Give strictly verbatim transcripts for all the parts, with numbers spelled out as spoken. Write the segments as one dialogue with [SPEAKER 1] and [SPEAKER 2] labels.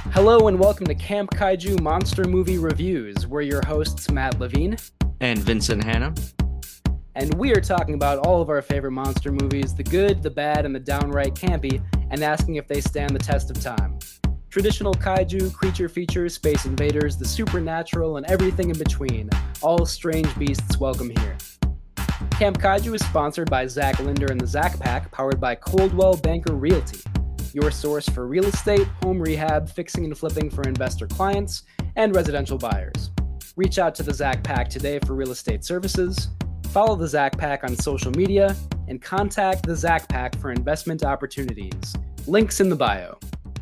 [SPEAKER 1] Hello and welcome to Camp Kaiju Monster Movie Reviews. We're your hosts, Matt Levine.
[SPEAKER 2] And Vincent Hanna.
[SPEAKER 1] And we are talking about all of our favorite monster movies, the good, the bad, and the downright campy, and asking if they stand the test of time. Traditional kaiju, creature features, space invaders, the supernatural, and everything in between. All strange beasts welcome here. Camp Kaiju is sponsored by Zach Linder and the Zach Pack, powered by Coldwell Banker Realty, your source for real estate, home rehab, fixing and flipping for investor clients, and residential buyers. Reach out to the Zach Pack today for real estate services, follow the Zach Pack on social media, and contact the Zach Pack for investment opportunities. Links in the bio.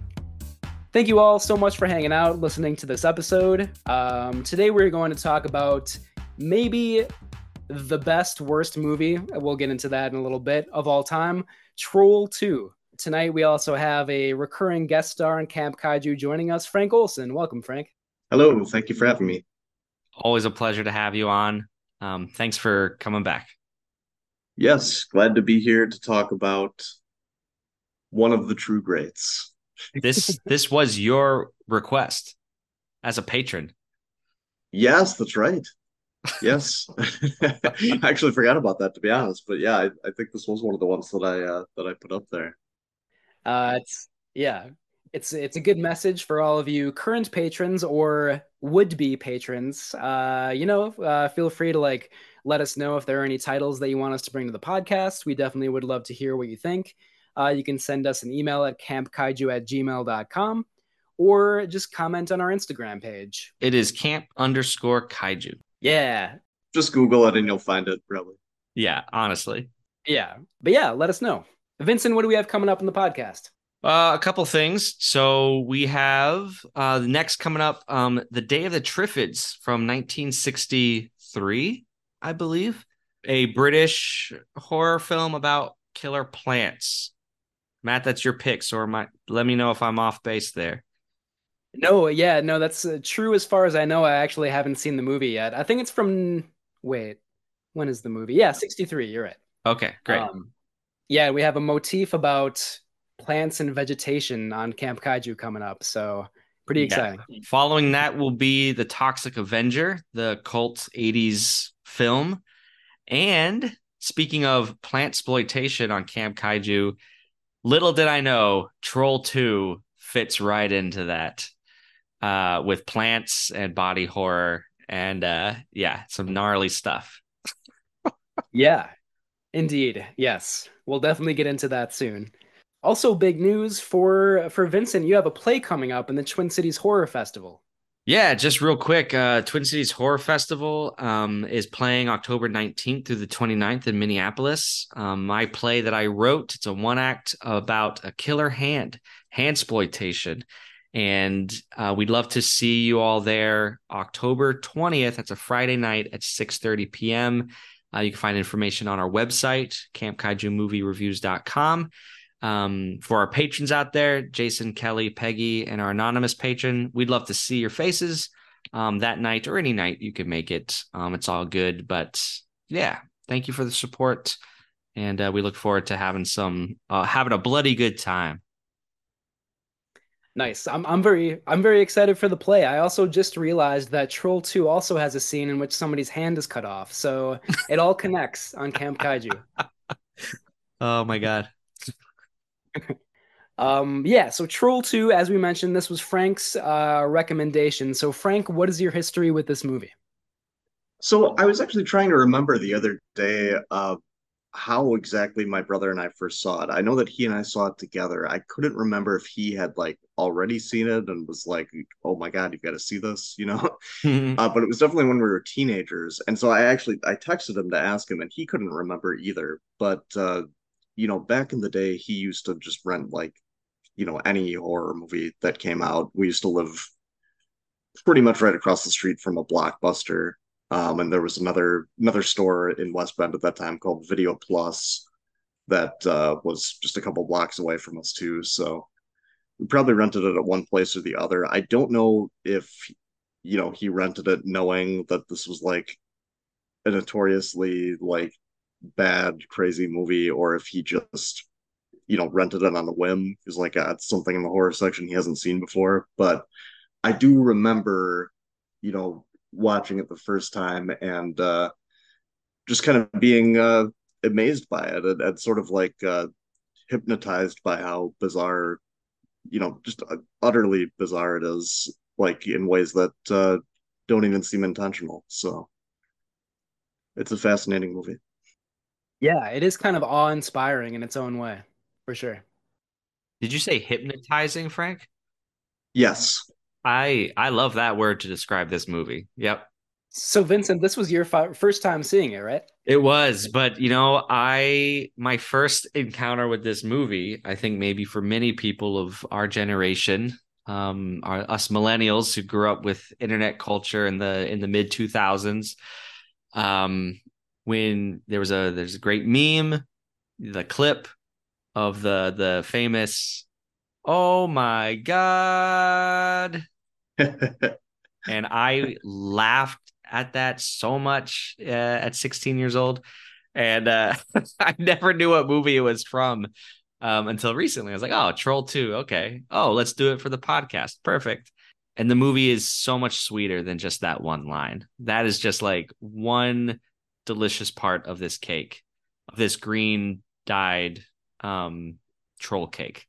[SPEAKER 1] Thank you all so much for hanging out, listening to this episode. Um, today we're going to talk about maybe the best, worst movie, we'll get into that in a little bit, of all time, Troll two. Tonight, we also have a recurring guest star in Camp Kaiju joining us, Frank Olson. Welcome, Frank.
[SPEAKER 3] Hello, thank you for having me.
[SPEAKER 2] Always a pleasure to have you on. Um, thanks for coming back.
[SPEAKER 3] Yes, glad to be here to talk about one of the true greats.
[SPEAKER 2] This this was your request as a patron.
[SPEAKER 3] Yes, that's right. Yes, I actually forgot about that, to be honest. But yeah, I, I think this was one of the ones that I uh, that I put up there.
[SPEAKER 1] Uh, it's yeah, it's it's a good message for all of you current patrons or would-be patrons. Uh, you know, uh, feel free to like let us know if there are any titles that you want us to bring to the podcast. We definitely would love to hear what you think. Uh, you can send us an email at campkaiju at gmail dot com or just comment on our Instagram page.
[SPEAKER 2] It is camp underscore kaiju.
[SPEAKER 1] Yeah.
[SPEAKER 3] Just Google it and you'll find it, really.
[SPEAKER 2] Yeah, honestly.
[SPEAKER 1] Yeah. But yeah, let us know. Vincent, what do we have coming up in the podcast?
[SPEAKER 2] Uh, a couple things. So we have uh, the next coming up, um, The Day of the Triffids from nineteen sixty-three, I believe. A British horror film about killer plants. Matt, that's your pick, so my, let me know if I'm off base there.
[SPEAKER 1] No, yeah, no, that's uh, true as far as I know. I actually haven't seen the movie yet. I think it's from, wait, when is the movie? Yeah, sixty-three, you're right.
[SPEAKER 2] Okay, great.
[SPEAKER 1] Um, yeah, we have a motif about plants and vegetation on Camp Kaiju coming up, so pretty
[SPEAKER 2] Yeah.
[SPEAKER 1] exciting.
[SPEAKER 2] Following that will be The Toxic Avenger, the cult eighties film. And speaking of plant exploitation on Camp Kaiju, little did I know, Troll two fits right into that uh, with plants and body horror and uh, yeah, some gnarly stuff.
[SPEAKER 1] Yeah, indeed. Yes, we'll definitely get into that soon. Also, big news for for Vincent. You have a play coming up in the Twin Cities Horror Festival.
[SPEAKER 2] Yeah, just real quick, uh, Twin Cities Horror Festival um, is playing October nineteenth through the twenty-ninth in Minneapolis. Um, my play that I wrote, it's a one act about a killer hand, hand exploitation. And uh, we'd love to see you all there October twentieth. That's a Friday night at six thirty p.m. Uh, you can find information on our website, camp kaiju movie reviews dot com. Um, for our patrons out there, Jason, Kelly, Peggy, and our anonymous patron, we'd love to see your faces um, that night or any night you can make it. Um, it's all good. But yeah, thank you for the support. And uh, we look forward to having some, uh, having a bloody good time.
[SPEAKER 1] Nice. I'm I'm very I'm very excited for the play. I also just realized that Troll two also has a scene in which somebody's hand is cut off. So it all connects on Camp Kaiju.
[SPEAKER 2] Oh my God.
[SPEAKER 1] Um, yeah, so Troll two, as we mentioned, this was Frank's uh, recommendation. So, Frank, what is your history with this movie?
[SPEAKER 3] So I was actually trying to remember the other day uh, how exactly my brother and I first saw it. I know that he and I saw it together. I couldn't remember if he had like already seen it and was like, "Oh my God, you've got to see this," you know. Uh, but it was definitely when we were teenagers, and so I actually I texted him to ask him, and he couldn't remember either. But uh, you know, back in the day, he used to just rent like you know any horror movie that came out. We used to live pretty much right across the street from a Blockbuster. Um, and there was another another store in West Bend at that time called Video Plus that uh, was just a couple blocks away from us too. So we probably rented it at one place or the other. I don't know if you know he rented it knowing that this was like a notoriously like bad, crazy movie, or if he just you know, rented it on a whim. He's like, uh, it's something in the horror section he hasn't seen before. But I do remember, you know, watching it the first time and uh, just kind of being uh, amazed by it and, and sort of like uh, hypnotized by how bizarre, you know, just uh, utterly bizarre it is, like in ways that uh, don't even seem intentional. So it's a fascinating movie.
[SPEAKER 1] Yeah, it is kind of awe-inspiring in its own way, for sure.
[SPEAKER 2] Did you say hypnotizing, Frank?
[SPEAKER 3] Yes.
[SPEAKER 2] I I love that word to describe this movie. Yep.
[SPEAKER 1] So, Vincent, this was your fi- first time seeing it, right?
[SPEAKER 2] It was, but you know, I my first encounter with this movie, I think maybe for many people of our generation, um, our us millennials who grew up with internet culture in the in the mid two thousands, um, when there was a there's a great meme, the clip of the the famous "Oh my God," and I laughed at that so much uh, at sixteen years old. And uh, I never knew what movie it was from um, until recently. I was like, oh, Troll two. Okay. Oh, let's do it for the podcast. Perfect. And the movie is so much sweeter than just that one line. That is just like one delicious part of this cake, of this green dyed um, troll cake.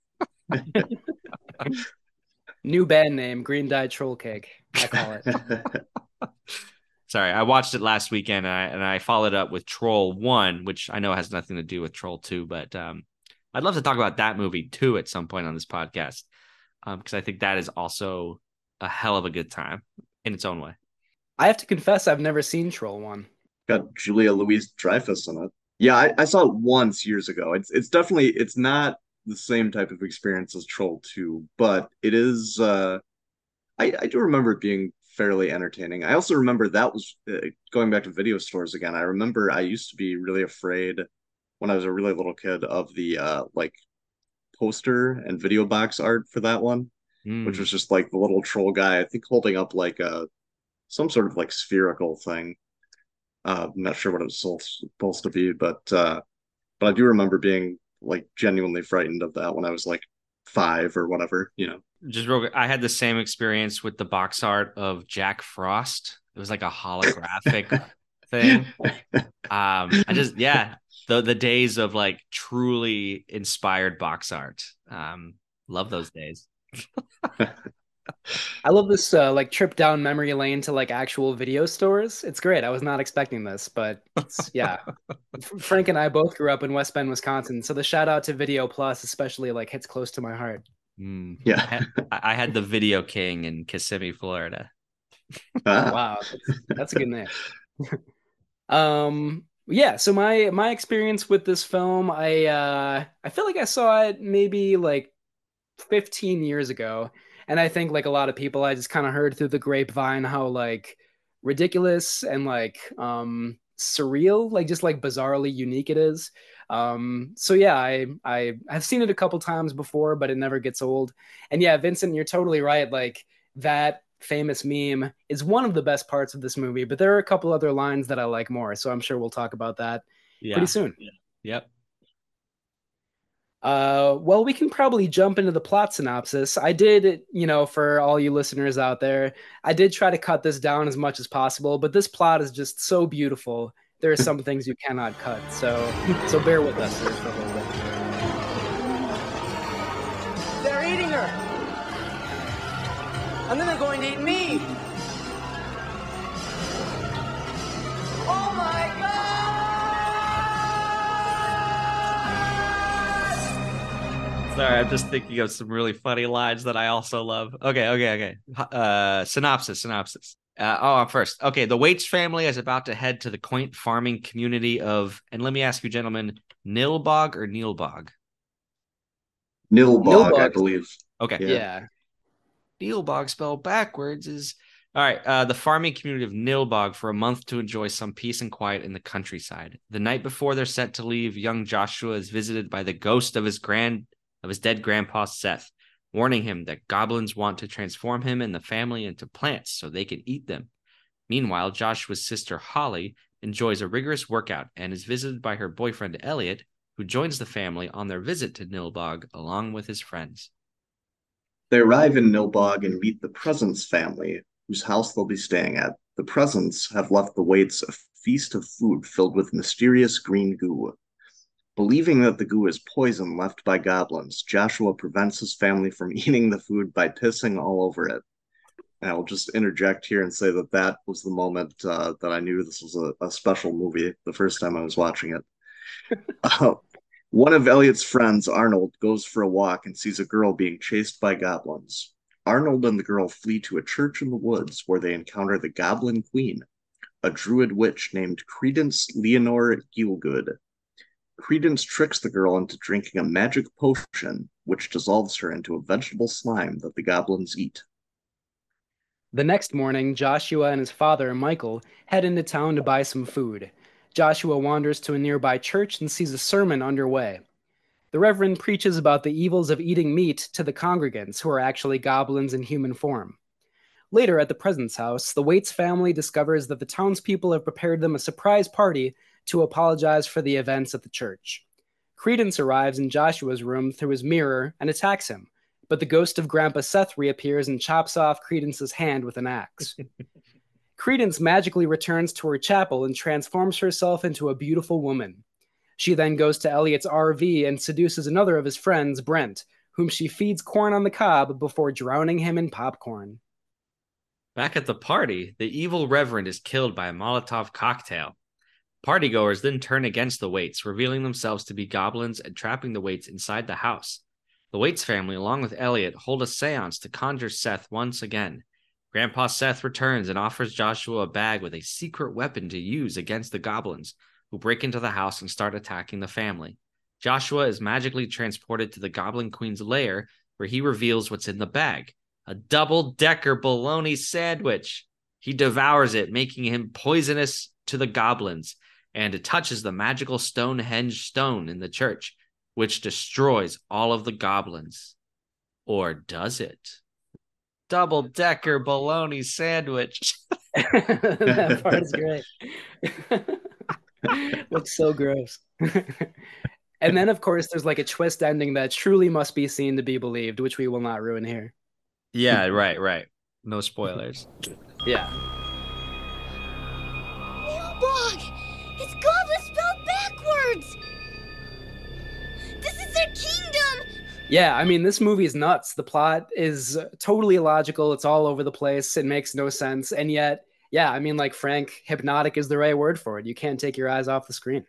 [SPEAKER 1] New band name, Green Dye Troll Cake, I call it.
[SPEAKER 2] Sorry, I watched it last weekend and I, and I followed up with Troll one, which I know has nothing to do with Troll two, but um, I'd love to talk about that movie too at some point on this podcast because um, I think that is also a hell of a good time in its own way.
[SPEAKER 1] I have to confess, I've never seen Troll one.
[SPEAKER 3] Got Julia Louis-Dreyfus in it. Yeah, I, I saw it once years ago. It's it's definitely it's not the same type of experience as Troll two, but it is. Uh, I I do remember it being fairly entertaining. I also remember that was uh, going back to video stores again. I remember I used to be really afraid when I was a really little kid of the uh, like poster and video box art for that one, which
[SPEAKER 2] Mm.
[SPEAKER 3] was just like the little troll guy, I think holding up like a some sort of like spherical thing. Uh, I'm not sure what it was supposed to be, but uh, but I do remember being like genuinely frightened of that when I was like five or whatever, you know.
[SPEAKER 2] Just real quick, I had the same experience with the box art of Jack Frost. It was like a holographic thing. Um, I just yeah, the the days of like truly inspired box art. Um, love those days.
[SPEAKER 1] I love this uh, like trip down memory lane to like actual video stores. It's great. I was not expecting this, but it's yeah. F- Frank and I both grew up in West Bend, Wisconsin, so the shout out to Video Plus especially like hits close to my heart.
[SPEAKER 2] Mm. I,
[SPEAKER 3] Yeah.
[SPEAKER 2] had, I had the Video King in Kissimmee, Florida.
[SPEAKER 3] Ah.
[SPEAKER 1] Wow, that's, that's a good name. Um, yeah, so my my experience with this film, I uh I feel like I saw it maybe like fifteen years ago. And I think like a lot of people, I just kind of heard through the grapevine how like ridiculous and like um surreal, like just like bizarrely unique it is. Um, so yeah, I I I've seen it a couple times before, but it never gets old. And yeah, Vincent, you're totally right. Like that famous meme is one of the best parts of this movie, but there are a couple other lines that I like more. So I'm sure we'll talk about that pretty
[SPEAKER 2] Yeah.
[SPEAKER 1] soon.
[SPEAKER 2] Yeah. Yep.
[SPEAKER 1] Uh, well, we can probably jump into the plot synopsis. I did, you know, for all you listeners out there, I did try to cut this down as much as possible, but this plot is just so beautiful. There are some things you cannot cut, so so bear with us here for a little bit.
[SPEAKER 4] They're eating her. And then they're going to eat me. Oh my God!
[SPEAKER 2] Sorry, I'm just thinking of some really funny lines that I also love. Okay, okay, okay. Uh, synopsis, synopsis. Uh, oh, I'm first. Okay, the Waits family is about to head to the quaint farming community of, and let me ask you, gentlemen, Nilbog or Neilbog?
[SPEAKER 3] Nilbog, I
[SPEAKER 1] Nilbog.
[SPEAKER 3] believe.
[SPEAKER 2] Okay.
[SPEAKER 3] Yeah.
[SPEAKER 1] Yeah.
[SPEAKER 2] Nilbog spelled backwards is all right. Uh, the farming community of Nilbog for a month to enjoy some peace and quiet in the countryside. The night before they're set to leave, young Joshua is visited by the ghost of his grand of his dead grandpa Seth, warning him that goblins want to transform him and the family into plants so they can eat them. Meanwhile, Joshua's sister Holly enjoys a rigorous workout and is visited by her boyfriend Elliot, who joins the family on their visit to Nilbog along with his friends.
[SPEAKER 3] They arrive in Nilbog and meet the Presence family, whose house they'll be staying at. The Presents have left the Waits a feast of food filled with mysterious green goo. Believing that the goo is poison left by goblins, Joshua prevents his family from eating the food by pissing all over it. And I'll just interject here and say that that was the moment uh, that I knew this was a, a special movie the first time I was watching it. Uh, one of Elliot's friends, Arnold, goes for a walk and sees a girl being chased by goblins. Arnold and the girl flee to a church in the woods where they encounter the Goblin Queen, a druid witch named Credence Leonore Gielgud. Credence tricks the girl into drinking a magic potion, which dissolves her into a vegetable slime that the goblins eat.
[SPEAKER 1] The next morning, Joshua and his father, Michael, head into town to buy some food. Joshua wanders to a nearby church and sees a sermon underway. The Reverend preaches about the evils of eating meat to the congregants, who are actually goblins in human form. Later, at the Presence house, the Waits family discovers that the townspeople have prepared them a surprise party to apologize for the events at the church. Credence arrives in Joshua's room through his mirror and attacks him, but the ghost of Grandpa Seth reappears and chops off Credence's hand with an axe. Credence magically returns to her chapel and transforms herself into a beautiful woman. She then goes to Elliot's R V and seduces another of his friends, Brent, whom she feeds corn on the cob before drowning him in popcorn.
[SPEAKER 2] Back at the party, the evil Reverend is killed by a Molotov cocktail. Partygoers then turn against the Waits, revealing themselves to be goblins and trapping the Waits inside the house. The Waits family, along with Elliot, hold a seance to conjure Seth once again. Grandpa Seth returns and offers Joshua a bag with a secret weapon to use against the goblins, who break into the house and start attacking the family. Joshua is magically transported to the Goblin Queen's lair, where he reveals what's in the bag, a double-decker bologna sandwich. He devours it, making him poisonous to the goblins, and it touches the magical Stonehenge stone in the church, which destroys all of the goblins. Or does it? Double-decker bologna sandwich.
[SPEAKER 1] That part is great. Looks so gross. And then, of course, there's like a twist ending that truly must be seen to be believed, which we will not ruin here.
[SPEAKER 2] Yeah, right, right. No spoilers.
[SPEAKER 1] Yeah.
[SPEAKER 5] Nilbog! It's goblins spelled backwards! This is their kingdom!
[SPEAKER 1] Yeah, I mean, this movie is nuts. The plot is totally illogical. It's all over the place. It makes no sense. And yet, yeah, I mean, like Frank, hypnotic is the right word for it. You can't take your eyes off the screen.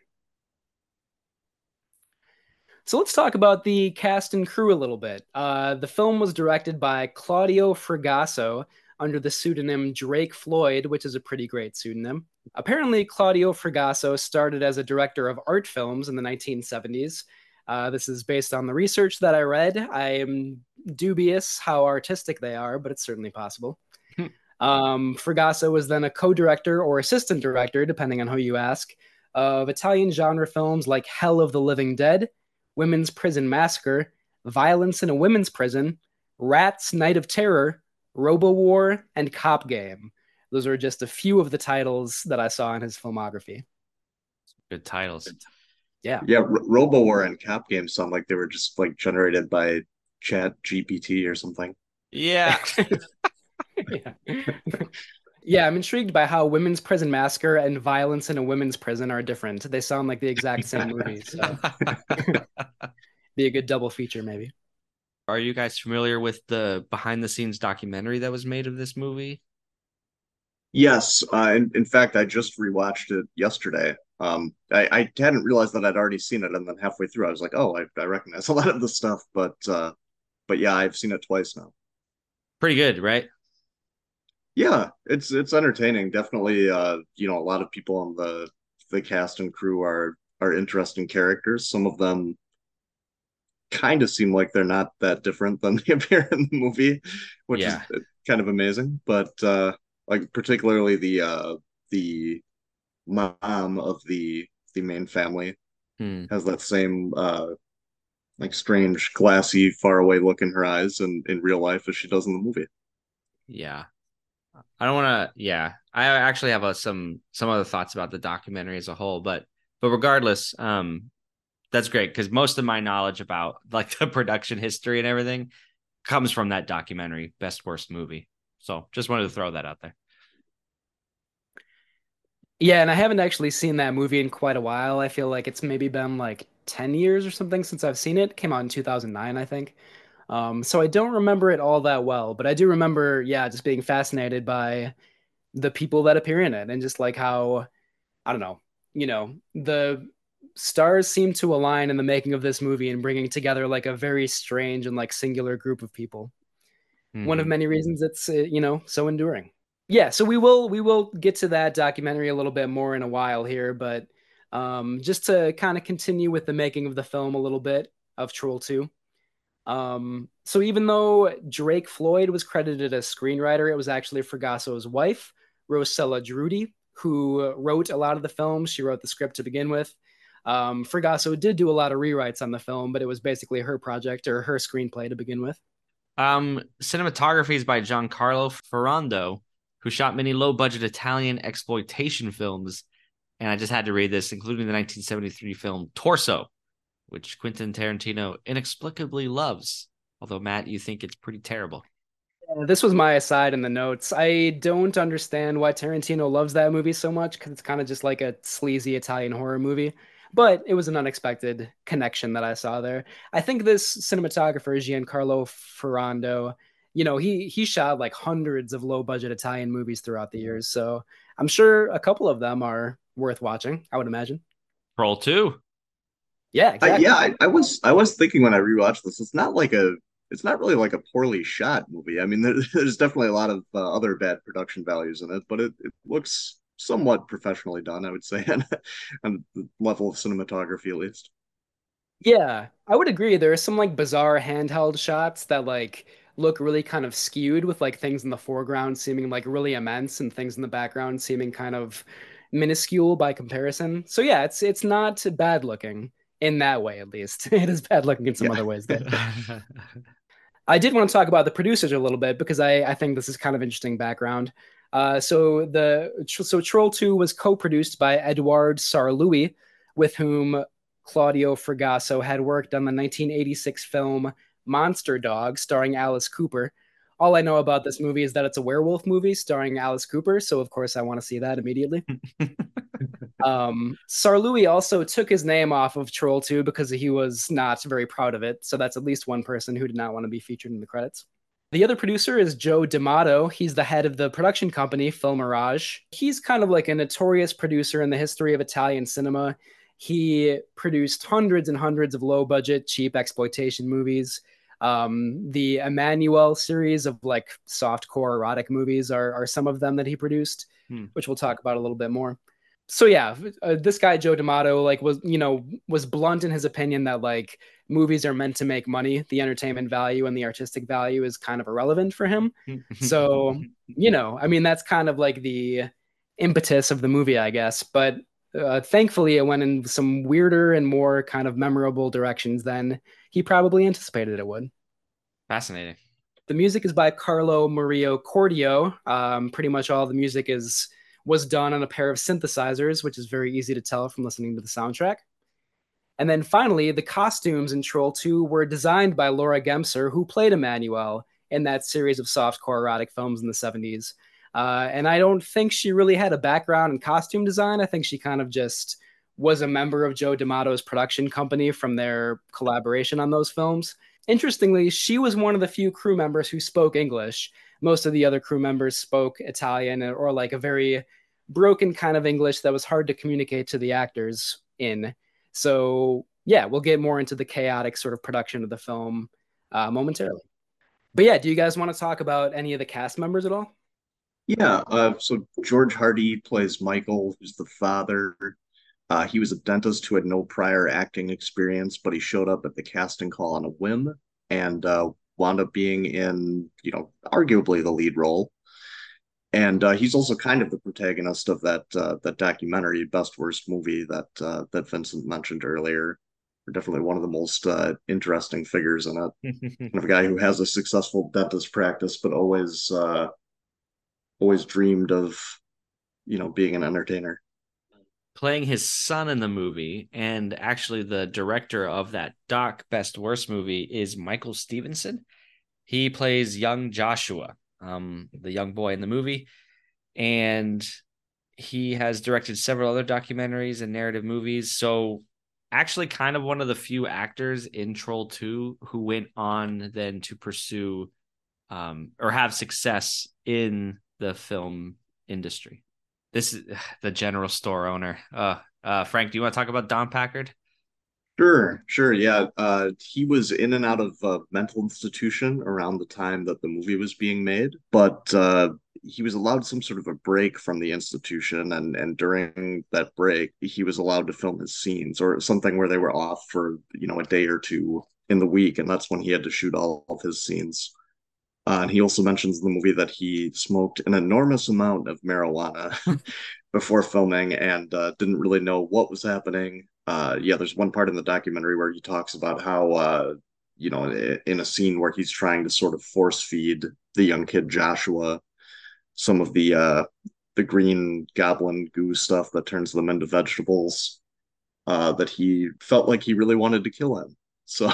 [SPEAKER 1] So let's talk about the cast and crew a little bit. Uh, the film was directed by Claudio Fragasso under the pseudonym Drake Floyd, which is a pretty great pseudonym. Apparently, Claudio Fragasso started as a director of art films in the nineteen seventies. Uh, this is based on the research that I read. I am dubious how artistic they are, but it's certainly possible. um, Fragasso was then a co-director or assistant director, depending on who you ask, of Italian genre films like Hell of the Living Dead, Women's Prison Massacre, Violence in a Women's Prison, Rats, Night of Terror, Robo-War, and Cop Game. Those are just a few of the titles that I saw in his filmography.
[SPEAKER 2] Good titles.
[SPEAKER 1] Yeah.
[SPEAKER 3] Yeah, R- RoboWar and Cop Game sound like they were just like generated by Chat G P T or something.
[SPEAKER 2] Yeah.
[SPEAKER 1] yeah. Yeah, I'm intrigued by how Women's Prison Massacre and Violence in a Women's Prison are different. They sound like the exact same movies. So. Be a good double feature, maybe.
[SPEAKER 2] Are you guys familiar with the behind-the-scenes documentary that was made of this movie?
[SPEAKER 3] Yes, uh, in, in fact, I just rewatched it yesterday. Um, I, I hadn't realized that I'd already seen it, and then halfway through, I was like, "Oh, I, I recognize a lot of the stuff." But, uh, but yeah, I've seen it twice now.
[SPEAKER 2] Pretty good, right?
[SPEAKER 3] Yeah, it's it's entertaining. Definitely, uh, you know, a lot of people on the the cast and crew are are interesting characters. Some of them kind of seem like they're not that different than they appear in the movie, which
[SPEAKER 2] Yeah.
[SPEAKER 3] is kind of amazing. But uh, like particularly the uh, the mom of the the main family
[SPEAKER 2] Hmm.
[SPEAKER 3] has that same uh, like strange, glassy, far away look in her eyes and in real life as she does in the movie.
[SPEAKER 2] Yeah. I don't want to. Yeah, I actually have a, some some other thoughts about the documentary as a whole, but but regardless, um, That's great because most of my knowledge about like the production history and everything comes from that documentary, Best Worst Movie. So just wanted to throw that out there.
[SPEAKER 1] Yeah, and I haven't actually seen that movie in quite a while. I feel like it's maybe been like ten years or something since I've seen it. It came out in two thousand nine, I think. Um, so I don't remember it all that well, but I do remember, yeah, just being fascinated by the people that appear in it and just like how, I don't know, you know, the stars seem to align in the making of this movie and bringing together like a very strange and like singular group of people. One of
[SPEAKER 2] Mm-hmm.
[SPEAKER 1] many reasons it's, uh, you know, so enduring. Yeah, so we will we will get to that documentary a little bit more in a while here, but um, just to kind of continue with the making of the film a little bit of Troll two. Um, so even though Drake Floyd was credited as screenwriter, it was actually Fragaso's wife, Rosella Drudy, who wrote a lot of the film. She wrote the script to begin with. Um, Fragasso did do a lot of rewrites on the film, but it was basically her project or her screenplay to begin with.
[SPEAKER 2] Um, cinematography is by Giancarlo Ferrando, who shot many low-budget Italian exploitation films. And I just had to read this, including the nineteen seventy-three film Torso, which Quentin Tarantino inexplicably loves. Although, Matt, you think it's pretty terrible.
[SPEAKER 1] Uh, This was my aside in the notes. I don't understand why Tarantino loves that movie so much because it's kind of just like a sleazy Italian horror movie. But it was an unexpected connection that I saw there. I think this cinematographer, Giancarlo Ferrando, you know, he he shot like hundreds of low budget Italian movies throughout the years. So I'm sure a couple of them are worth watching, I would imagine.
[SPEAKER 2] Troll two.
[SPEAKER 1] Yeah,
[SPEAKER 3] I,
[SPEAKER 1] exactly.
[SPEAKER 3] yeah, I, I was I was thinking when I rewatched this, it's not like a it's not really like a poorly shot movie. I mean, there, there's definitely a lot of uh, other bad production values in it, but it, it looks somewhat professionally done, I would say, on, on the level of cinematography at least.
[SPEAKER 1] Yeah, I would agree. There are some like bizarre handheld shots that like look really kind of skewed with like things in the foreground seeming like really immense and things in the background seeming kind of minuscule by comparison. So yeah, it's it's not bad looking in that way at least. It is bad looking in some
[SPEAKER 3] Yeah.
[SPEAKER 1] other ways though. I did want to talk about the producers a little bit because I, I think this is kind of interesting background. Uh, so the so Troll two was co-produced by Edouard Sarlouis, with whom Claudio Fragasso had worked on the nineteen eighty-six film Monster Dog, starring Alice Cooper. All I know about this movie is that it's a werewolf movie starring Alice Cooper, so of course I want to see that immediately. Um, Sarlouis also took his name off of Troll two because he was not very proud of it. So that's at least one person who did not want to be featured in the credits. The other producer is Joe D'Amato. He's the head of the production company, Film Mirage. He's kind of like a notorious producer in the history of Italian cinema. He produced hundreds and hundreds of low budget, cheap exploitation movies. Um, the Emmanuel series of like softcore erotic movies are, are some of them that he produced,
[SPEAKER 2] Hmm.
[SPEAKER 1] which we'll talk about a little bit more. So yeah, uh, this guy Joe D'Amato like was you know was blunt in his opinion that like movies are meant to make money. The entertainment value and the artistic value is kind of irrelevant for him. So you know, I mean that's kind of like the impetus of the movie, I guess. But uh, thankfully, it went in some weirder and more kind of memorable directions than he probably anticipated it would.
[SPEAKER 2] Fascinating.
[SPEAKER 1] The music is by Carlo Mario Cordio. Um, pretty much all the music is was done on a pair of synthesizers, which is very easy to tell from listening to the soundtrack. And then finally, the costumes in Troll two were designed by Laura Gemser, who played Emmanuel in that series of softcore erotic films in the seventies. Uh, and I don't think she really had a background in costume design. I think she kind of just was a member of Joe D'Amato's production company from their collaboration on those films. Interestingly, she was one of the few crew members who spoke English. Most of the other crew members spoke Italian or like a very broken kind of English that was hard to communicate to the actors in. So, yeah, we'll get more into the chaotic sort of production of the film uh, momentarily. But yeah, do you guys want to talk about any of the cast members at all?
[SPEAKER 3] Yeah, uh, so George Hardy plays Michael, who's the father. Uh, he was a dentist who had no prior acting experience, but he showed up at the casting call on a whim and uh, wound up being in, you know, arguably the lead role. And uh, he's also kind of the protagonist of that uh, that documentary, Best Worst Movie that uh, that Vincent mentioned earlier. Definitely one of the most uh, interesting figures in it. Kind of a guy who has a successful dentist practice, but always uh, always dreamed of, you know, being an entertainer.
[SPEAKER 2] playing his son in the movie. And actually, the director of that doc, Best Worst movie, is Michael Stevenson. He plays young Joshua, um, the young boy in the movie. And he has directed several other documentaries and narrative movies. So, actually, kind of one of the few actors in Troll two who went on then to pursue um, or have success in the film industry. This is the general store owner. Uh, uh, Frank, do you want to talk about Don Packard?
[SPEAKER 3] Sure, sure, yeah. Uh, he was in and out of a mental institution around the time that the movie was being made, but uh, he was allowed some sort of a break from the institution, and and during that break, he was allowed to film his scenes or something where they were off for, you know, a day or two in the week, and that's when he had to shoot all of his scenes. Uh, and he also mentions in the movie that he smoked an enormous amount of marijuana before filming and uh, didn't really know what was happening. Uh, yeah, there's one part in the documentary where he talks about how, uh, you know, in a scene where he's trying to sort of force feed the young kid Joshua some of the uh, the green goblin goo stuff that turns them into vegetables, uh, that he felt like he really wanted to kill him. So,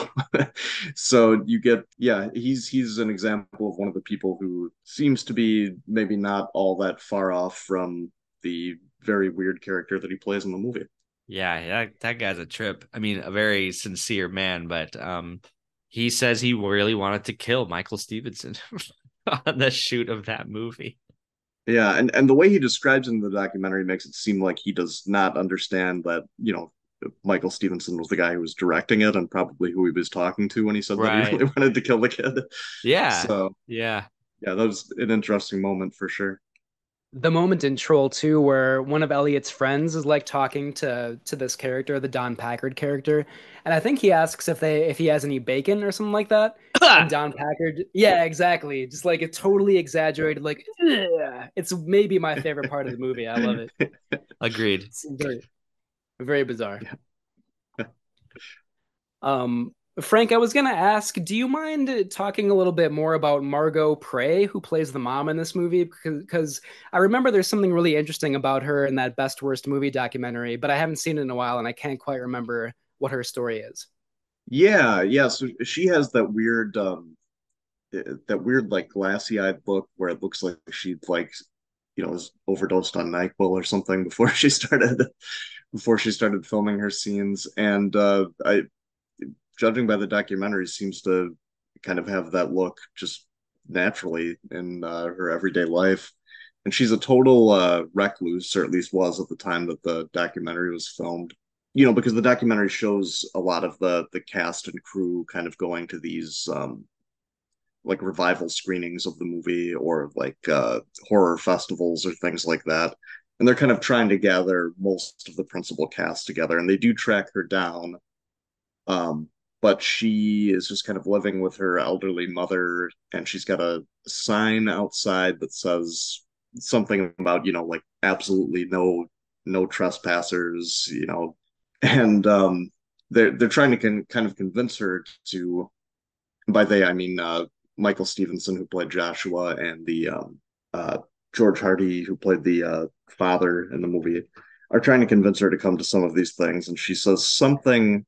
[SPEAKER 3] so you get, yeah, he's he's an example of one of the people who seems to be maybe not all that far off from the very weird character that he plays in the movie.
[SPEAKER 2] Yeah, that, that guy's a trip. I mean, a very sincere man, but um, he says he really wanted to kill Michael Stevenson on the shoot of that movie.
[SPEAKER 3] Yeah, and and the way he describes in the documentary makes it seem like he does not understand that, you know, Michael Stevenson was the guy who was directing it and probably who he was talking to when he said that he
[SPEAKER 2] Right.
[SPEAKER 3] really wanted to kill the kid.
[SPEAKER 2] Yeah.
[SPEAKER 3] So
[SPEAKER 2] Yeah.
[SPEAKER 3] yeah, that was an interesting moment for sure.
[SPEAKER 1] The moment in Troll two where one of Elliot's friends is like talking to to this character, the Don Packard character, and I think he asks if they if he has any bacon or something like that. And Don Packard, yeah, exactly, just like a totally exaggerated, like, "Ugh." It's maybe my favorite part of the movie. I love it.
[SPEAKER 2] Agreed.
[SPEAKER 1] It's very very bizarre. Um, Frank, I was gonna ask, do you mind uh, talking a little bit more about Margot Prey, who plays the mom in this movie? Because, because I remember there's something really interesting about her in that Best Worst Movie documentary, but I haven't seen it in a while and I can't quite remember what her story is.
[SPEAKER 3] Yeah, yeah. So she has that weird, um, eh, that weird like glassy-eyed look where it looks like she'd like, you know, was overdosed on NyQuil or something before she started, before she started filming her scenes. And uh, I, judging by the documentary, seems to kind of have that look just naturally in uh, her everyday life. And she's a total uh, recluse, or at least was at the time that the documentary was filmed. You know, because the documentary shows a lot of the the cast and crew kind of going to these um, like revival screenings of the movie or like uh, horror festivals or things like that. And they're kind of trying to gather most of the principal cast together, and they do track her down. Um, but she is just kind of living with her elderly mother, and she's got a sign outside that says something about, you know, like absolutely no no trespassers, you know, and um, they're they're trying to con- kind of convince her to. By they, I mean uh, Michael Stevenson, who played Joshua, and the um, uh, George Hardy, who played the uh, father in the movie, are trying to convince her to come to some of these things, and she says something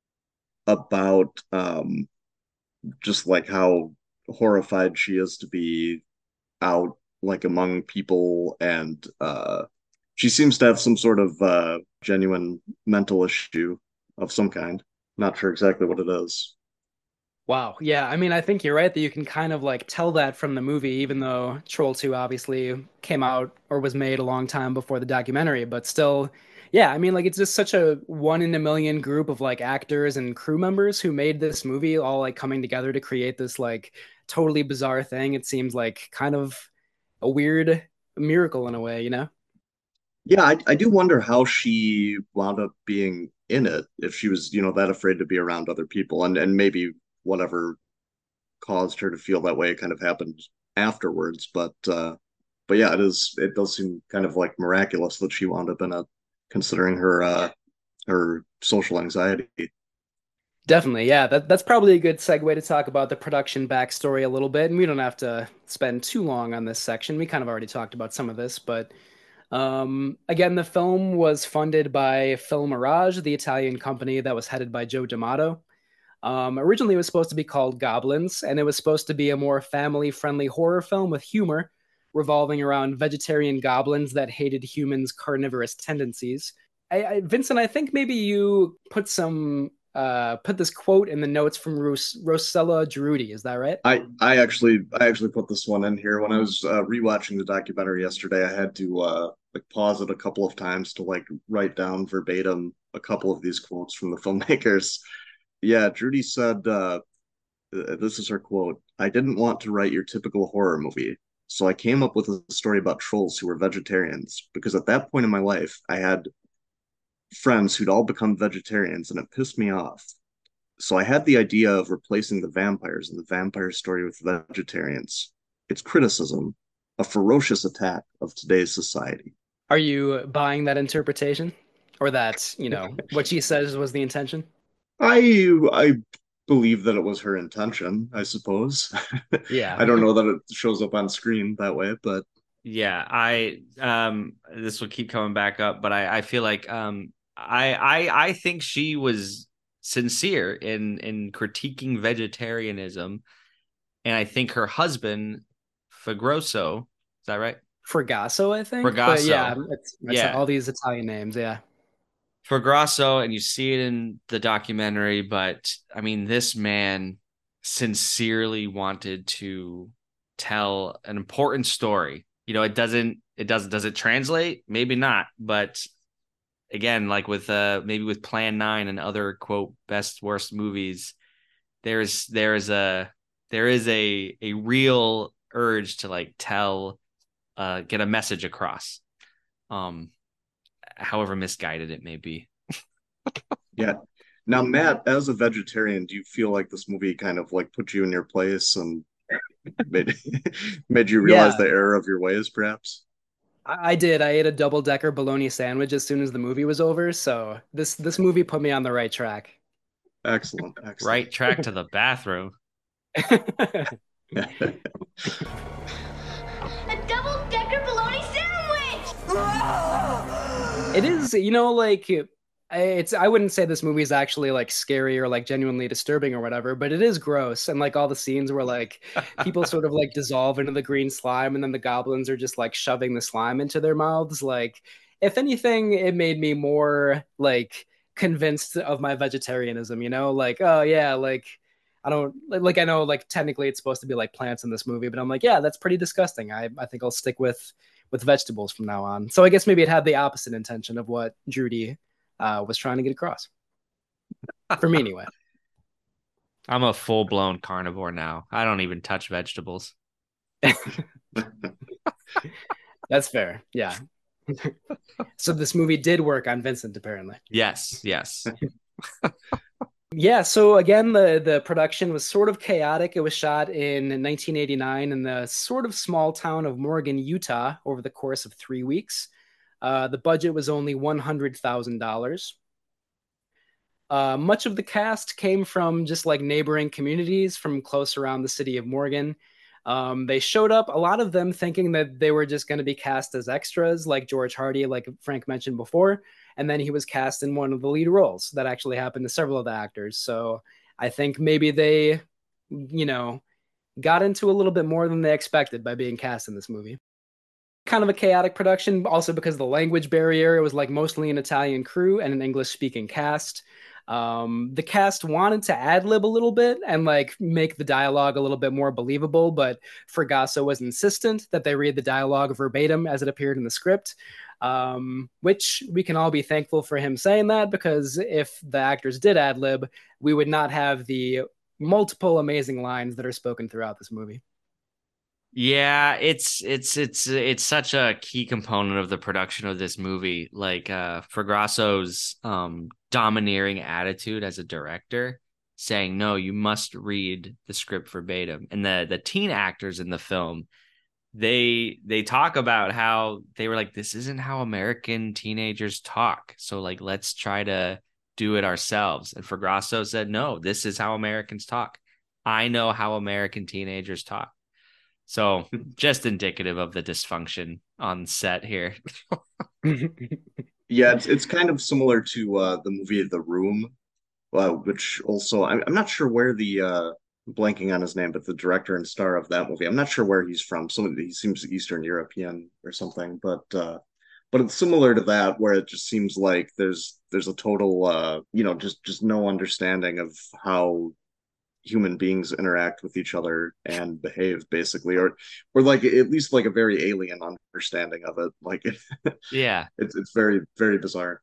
[SPEAKER 3] about um, just like how horrified she is to be out like among people, and uh, she seems to have some sort of uh, genuine mental issue of some kind. Not sure exactly what it is.
[SPEAKER 1] Wow. Yeah, I mean, I think you're right that you can kind of like tell that from the movie, even though Troll two obviously came out or was made a long time before the documentary, but still, yeah, I mean, like it's just such a one in a million group of like actors and crew members who made this movie all like coming together to create this like totally bizarre thing. It seems like kind of a weird miracle in a way, you know?
[SPEAKER 3] Yeah, I, I do wonder how she wound up being in it, if she was, you know, that afraid to be around other people, and and maybe whatever caused her to feel that way kind of happened afterwards. But uh but yeah, it is it does seem kind of like miraculous that she wound up in it, considering her uh her social anxiety.
[SPEAKER 1] Definitely, yeah. That that's probably a good segue to talk about the production backstory a little bit, and we don't have to spend too long on this section. We kind of already talked about some of this, but Um, again, the film was funded by Film Mirage, the Italian company that was headed by Joe D'Amato. Um, originally, it was supposed to be called Goblins, and it was supposed to be a more family-friendly horror film with humor, revolving around vegetarian goblins that hated humans' carnivorous tendencies. I, I, Vincent, I think maybe you put some uh, put this quote in the notes from Ros- Rossella Girudi. Is that right?
[SPEAKER 3] I I actually I actually put this one in here when I was uh, rewatching the documentary yesterday. I had to uh, like pause it a couple of times to like write down verbatim a couple of these quotes from the filmmakers. Yeah, Trudy said, uh, uh, this is her quote: "I didn't want to write your typical horror movie, so I came up with a story about trolls who were vegetarians because at that point in my life, I had friends who'd all become vegetarians, and it pissed me off. So I had the idea of replacing the vampires in the vampire story with vegetarians. It's criticism, a ferocious attack of today's society."
[SPEAKER 1] Are you buying that interpretation, or that you know what she says was the intention?
[SPEAKER 3] I I believe that it was her intention, I suppose.
[SPEAKER 1] Yeah.
[SPEAKER 3] I don't know that it shows up on screen that way, but
[SPEAKER 2] Yeah, I um this will keep coming back up, but I I feel like um I I I think she was sincere in in critiquing vegetarianism, and I think her husband Fagroso, is that right?
[SPEAKER 1] Fragasso, I think. But yeah,
[SPEAKER 2] Fragasso.
[SPEAKER 1] it's, it's
[SPEAKER 2] Yeah.
[SPEAKER 1] all these Italian names. Yeah.
[SPEAKER 2] Fagroso, and you see it in the documentary, but I mean, this man sincerely wanted to tell an important story. You know, it doesn't, it does, does it translate? Maybe not, but again, like with uh maybe with Plan Nine and other quote best worst movies, there's there's a there is a a real urge to like tell uh get a message across. Um, however misguided it may be.
[SPEAKER 3] yeah. Now, Matt, as a vegetarian, do you feel like this movie kind of like put you in your place and made made you realize
[SPEAKER 1] Yeah,
[SPEAKER 3] the error of your ways, perhaps?
[SPEAKER 1] I, I did. I ate a double decker bologna sandwich as soon as the movie was over. So this this movie put me on the right track.
[SPEAKER 3] Excellent, excellent.
[SPEAKER 2] Right track to the bathroom.
[SPEAKER 5] A double decker bologna sandwich!
[SPEAKER 1] It is, you know, like it's I wouldn't say this movie is actually like scary or like genuinely disturbing or whatever, but it is gross. And like all the scenes where like people sort of like dissolve into the green slime and then the goblins are just like shoving the slime into their mouths. Like, if anything, it made me more like convinced of my vegetarianism, you know? Like, oh yeah, like I don't like I know like technically it's supposed to be like plants in this movie, but I'm like, yeah, that's pretty disgusting. I, I think I'll stick with with vegetables from now on. So I guess maybe it had the opposite intention of what Judy uh, was trying to get across. For me, anyway.
[SPEAKER 2] I'm a full blown carnivore now. I don't even touch vegetables.
[SPEAKER 1] That's fair. Yeah. So this movie did work on Vincent, apparently.
[SPEAKER 2] Yes, yes.
[SPEAKER 1] Yeah, so again, the the production was sort of chaotic. It was shot in nineteen eighty-nine in the sort of small town of Morgan, Utah, over the course of three weeks. Uh, the budget was only one hundred thousand dollars. Uh, much of the cast came from just like neighboring communities from close around the city of Morgan. Um, they showed up, a lot of them thinking that they were just going to be cast as extras, like George Hardy, like Frank mentioned before. And then he was cast in one of the lead roles. That actually happened to several of the actors. So I think maybe they, you know, got into a little bit more than they expected by being cast in this movie. Kind of a chaotic production, also because of the language barrier. It was like mostly an Italian crew and an English speaking cast. Um, the cast wanted to ad lib a little bit and like make the dialogue a little bit more believable, but Fragasso was insistent that they read the dialogue verbatim as it appeared in the script. Um, which we can all be thankful for him saying that, because if the actors did ad lib, we would not have the multiple amazing lines that are spoken throughout this movie.
[SPEAKER 2] Yeah, it's it's it's it's such a key component of the production of this movie. Like uh Fragrasso's um domineering attitude as a director, saying, no, you must read the script verbatim. And the the teen actors in the film, they they talk about how they were like, this isn't how American teenagers talk. So like let's try to do it ourselves. And Fragrasso said, no, this is how Americans talk. I know how American teenagers talk. So just indicative of the dysfunction on set here.
[SPEAKER 3] Yeah, it's it's kind of similar to uh, the movie The Room, uh, which also I'm, I'm not sure where the uh, blanking on his name, but the director and star of that movie. I'm not sure where he's from. Some he seems Eastern European or something, but uh, but it's similar to that, where it just seems like there's there's a total uh, you know just just no understanding of how human beings interact with each other and behave, basically, or or like at least like a very alien understanding of it. Like
[SPEAKER 2] Yeah.
[SPEAKER 3] it's it's very very bizarre.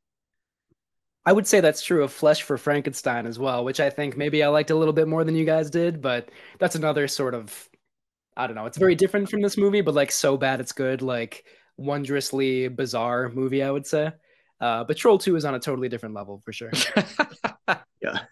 [SPEAKER 1] I would say that's true of Flesh for Frankenstein as well, which I think maybe I liked a little bit more than you guys did, but that's another sort of, I don't know, it's very different from this movie, but like so bad it's good, like wondrously bizarre movie, I would say. Uh, but Troll two is on a totally different level for sure.
[SPEAKER 3] Yeah.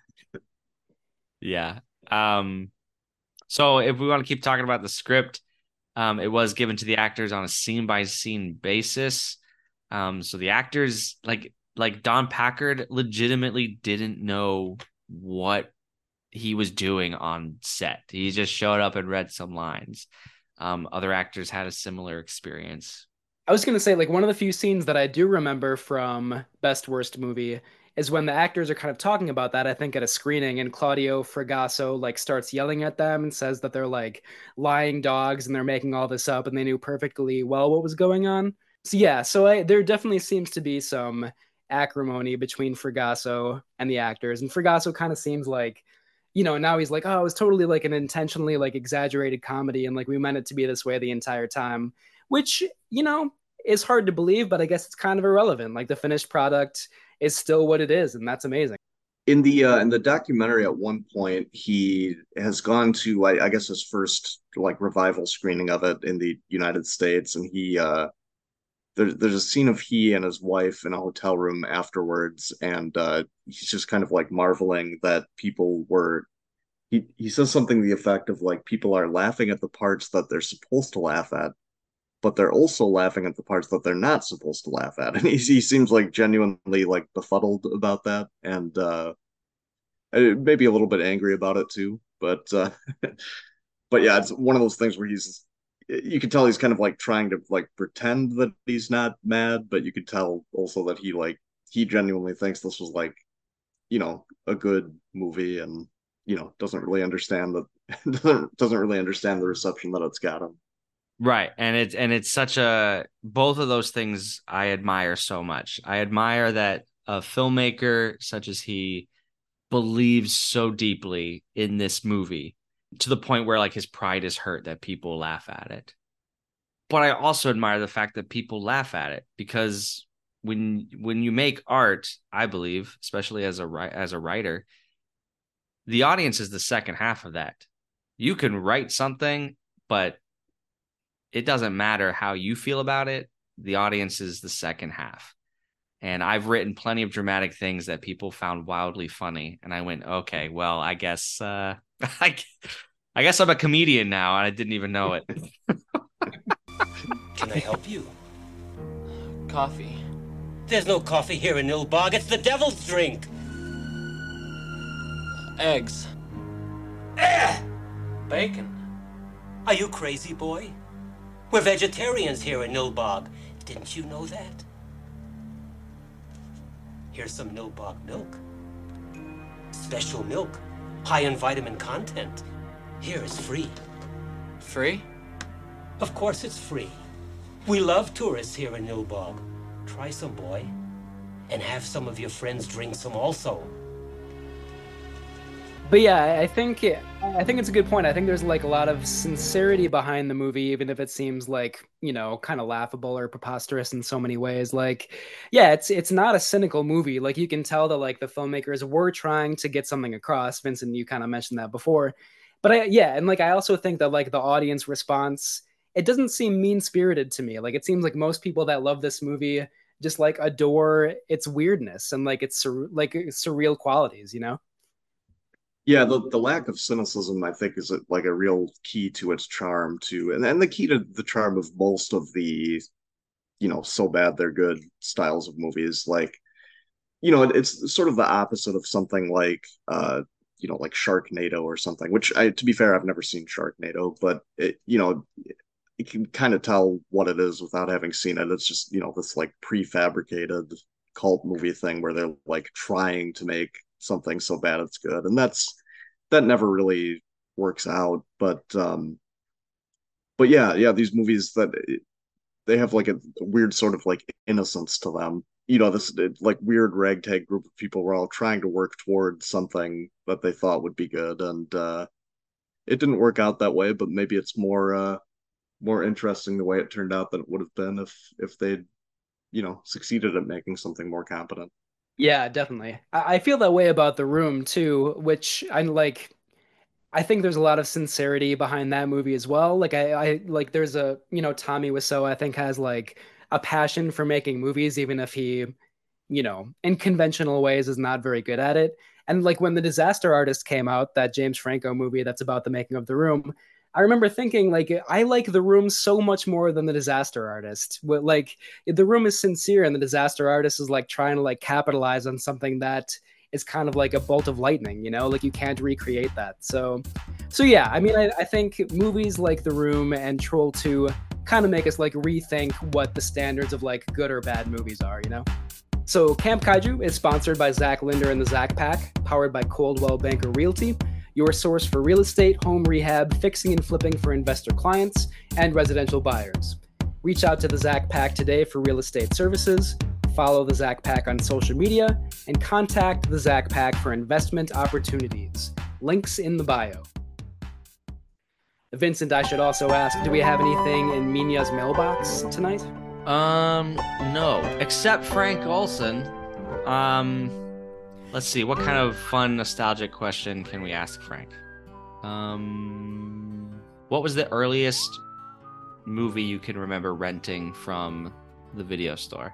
[SPEAKER 2] Yeah. Um, so if we want to keep talking about the script, um, it was given to the actors on a scene by scene basis. Um, so the actors, like like Don Packard, legitimately didn't know what he was doing on set. He just showed up and read some lines. Um, other actors had a similar experience.
[SPEAKER 1] I was gonna say, like, one of the few scenes that I do remember from Best Worst Movie is when the actors are kind of talking about that, I think at a screening, and Claudio Fragasso like starts yelling at them and says that they're like lying dogs and they're making all this up and they knew perfectly well what was going on. So yeah, so I, there definitely seems to be some acrimony between Fragasso and the actors, and Fragasso kind of seems like, you know, now he's like, oh, it was totally like an intentionally like exaggerated comedy and like we meant it to be this way the entire time, which, you know, is hard to believe, but I guess it's kind of irrelevant. Like the finished product is still what it is, and that's amazing.
[SPEAKER 3] In the uh, in the documentary, at one point, he has gone to I, I guess his first like revival screening of it in the United States, and he uh, there's there's a scene of he and his wife in a hotel room afterwards, and uh, he's just kind of like marveling that people were. He he says something to the effect of like people are laughing at the parts that they're supposed to laugh at, but they're also laughing at the parts that they're not supposed to laugh at, and he he seems like genuinely like befuddled about that, and uh, maybe a little bit angry about it too. But uh, but yeah, it's one of those things where he's you can tell he's kind of like trying to like pretend that he's not mad, but you could tell also that he like he genuinely thinks this was like you know a good movie, and you know doesn't really understand that doesn't doesn't really understand the reception that it's gotten.
[SPEAKER 2] Right. And it's and it's such a both of those things I admire so much. I admire that a filmmaker such as he believes so deeply in this movie to the point where like his pride is hurt that people laugh at it. But I also admire the fact that people laugh at it, because when when you make art, I believe, especially as a as a writer, the audience is the second half of that. You can write something, but it doesn't matter how you feel about it. The audience is the second half. And I've written plenty of dramatic things that people found wildly funny. And I went, okay, well, I guess, uh, I, I guess I'm a comedian now. And I didn't even know it.
[SPEAKER 6] Can I help you?
[SPEAKER 7] Coffee.
[SPEAKER 6] There's no coffee here in Nilbog. It's the devil's drink.
[SPEAKER 7] Eggs.
[SPEAKER 6] Eh!
[SPEAKER 7] Bacon.
[SPEAKER 6] Are you crazy, boy? We're vegetarians here in Nilbog. Didn't you know that? Here's some Nilbog milk. Special milk. High in vitamin content. Here is free.
[SPEAKER 7] Free?
[SPEAKER 6] Of course it's free. We love tourists here in Nilbog. Try some, boy. And have some of your friends drink some also.
[SPEAKER 1] But yeah, I think I think it's a good point. I think there's like a lot of sincerity behind the movie, even if it seems like, you know, kind of laughable or preposterous in so many ways. Like, yeah, it's it's not a cynical movie. Like you can tell that like the filmmakers were trying to get something across. Vincent, you kind of mentioned that before. But I yeah, and like I also think that like the audience response, it doesn't seem mean-spirited to me. Like it seems like most people that love this movie just like adore its weirdness and like its sur- like surreal qualities, you know?
[SPEAKER 3] Yeah, the, the lack of cynicism, I think, is a, like a real key to its charm too, and and the key to the charm of most of the, you know, so bad they're good styles of movies. Like, you know, it, it's sort of the opposite of something like uh, you know, like Sharknado or something, which I, to be fair, I've never seen Sharknado, but it, you know, you can kind of tell what it is without having seen it. It's just, you know, this like prefabricated cult movie thing where they're like trying to make something so bad it's good. And that's, that never really works out. But, um, but yeah, yeah, these movies that they have like a weird sort of like innocence to them. You know, this like weird ragtag group of people were all trying to work towards something that they thought would be good, and uh, it didn't work out that way. But maybe it's more uh, more interesting the way it turned out than it would have been if if they'd you know succeeded at making something more competent.
[SPEAKER 1] Yeah, definitely. I, I feel that way about The Room too, which I like. I think there's a lot of sincerity behind that movie as well. Like I, I like there's a you know Tommy Wiseau I think has like a passion for making movies, even if he you know, in conventional ways is not very good at it. And like when The Disaster Artist came out, that James Franco movie that's about the making of The Room, I remember thinking like I like The Room so much more than The Disaster Artist. What like The Room is sincere and The Disaster Artist is like trying to like capitalize on something that is kind of like a bolt of lightning, you know, like you can't recreate that. So, so yeah, I mean, I, I think movies like The Room and Troll two kind of make us like rethink what the standards of like good or bad movies are, you know? So Camp Kaiju is sponsored by Zach Linder and the Zach Pack, powered by Coldwell Banker Realty, your source for real estate, home rehab, fixing and flipping for investor clients, and residential buyers. Reach out to the Zach Pack today for real estate services, follow the Zach Pack on social media, and contact the Zach Pack for investment opportunities. Links in the bio. Vincent, I should also ask, do we have anything in Mina's mailbox tonight?
[SPEAKER 2] Um, no, except Frank Olson. Um, let's see, what kind of fun, nostalgic question can we ask Frank? Um, what was the earliest movie you can remember renting from the video store?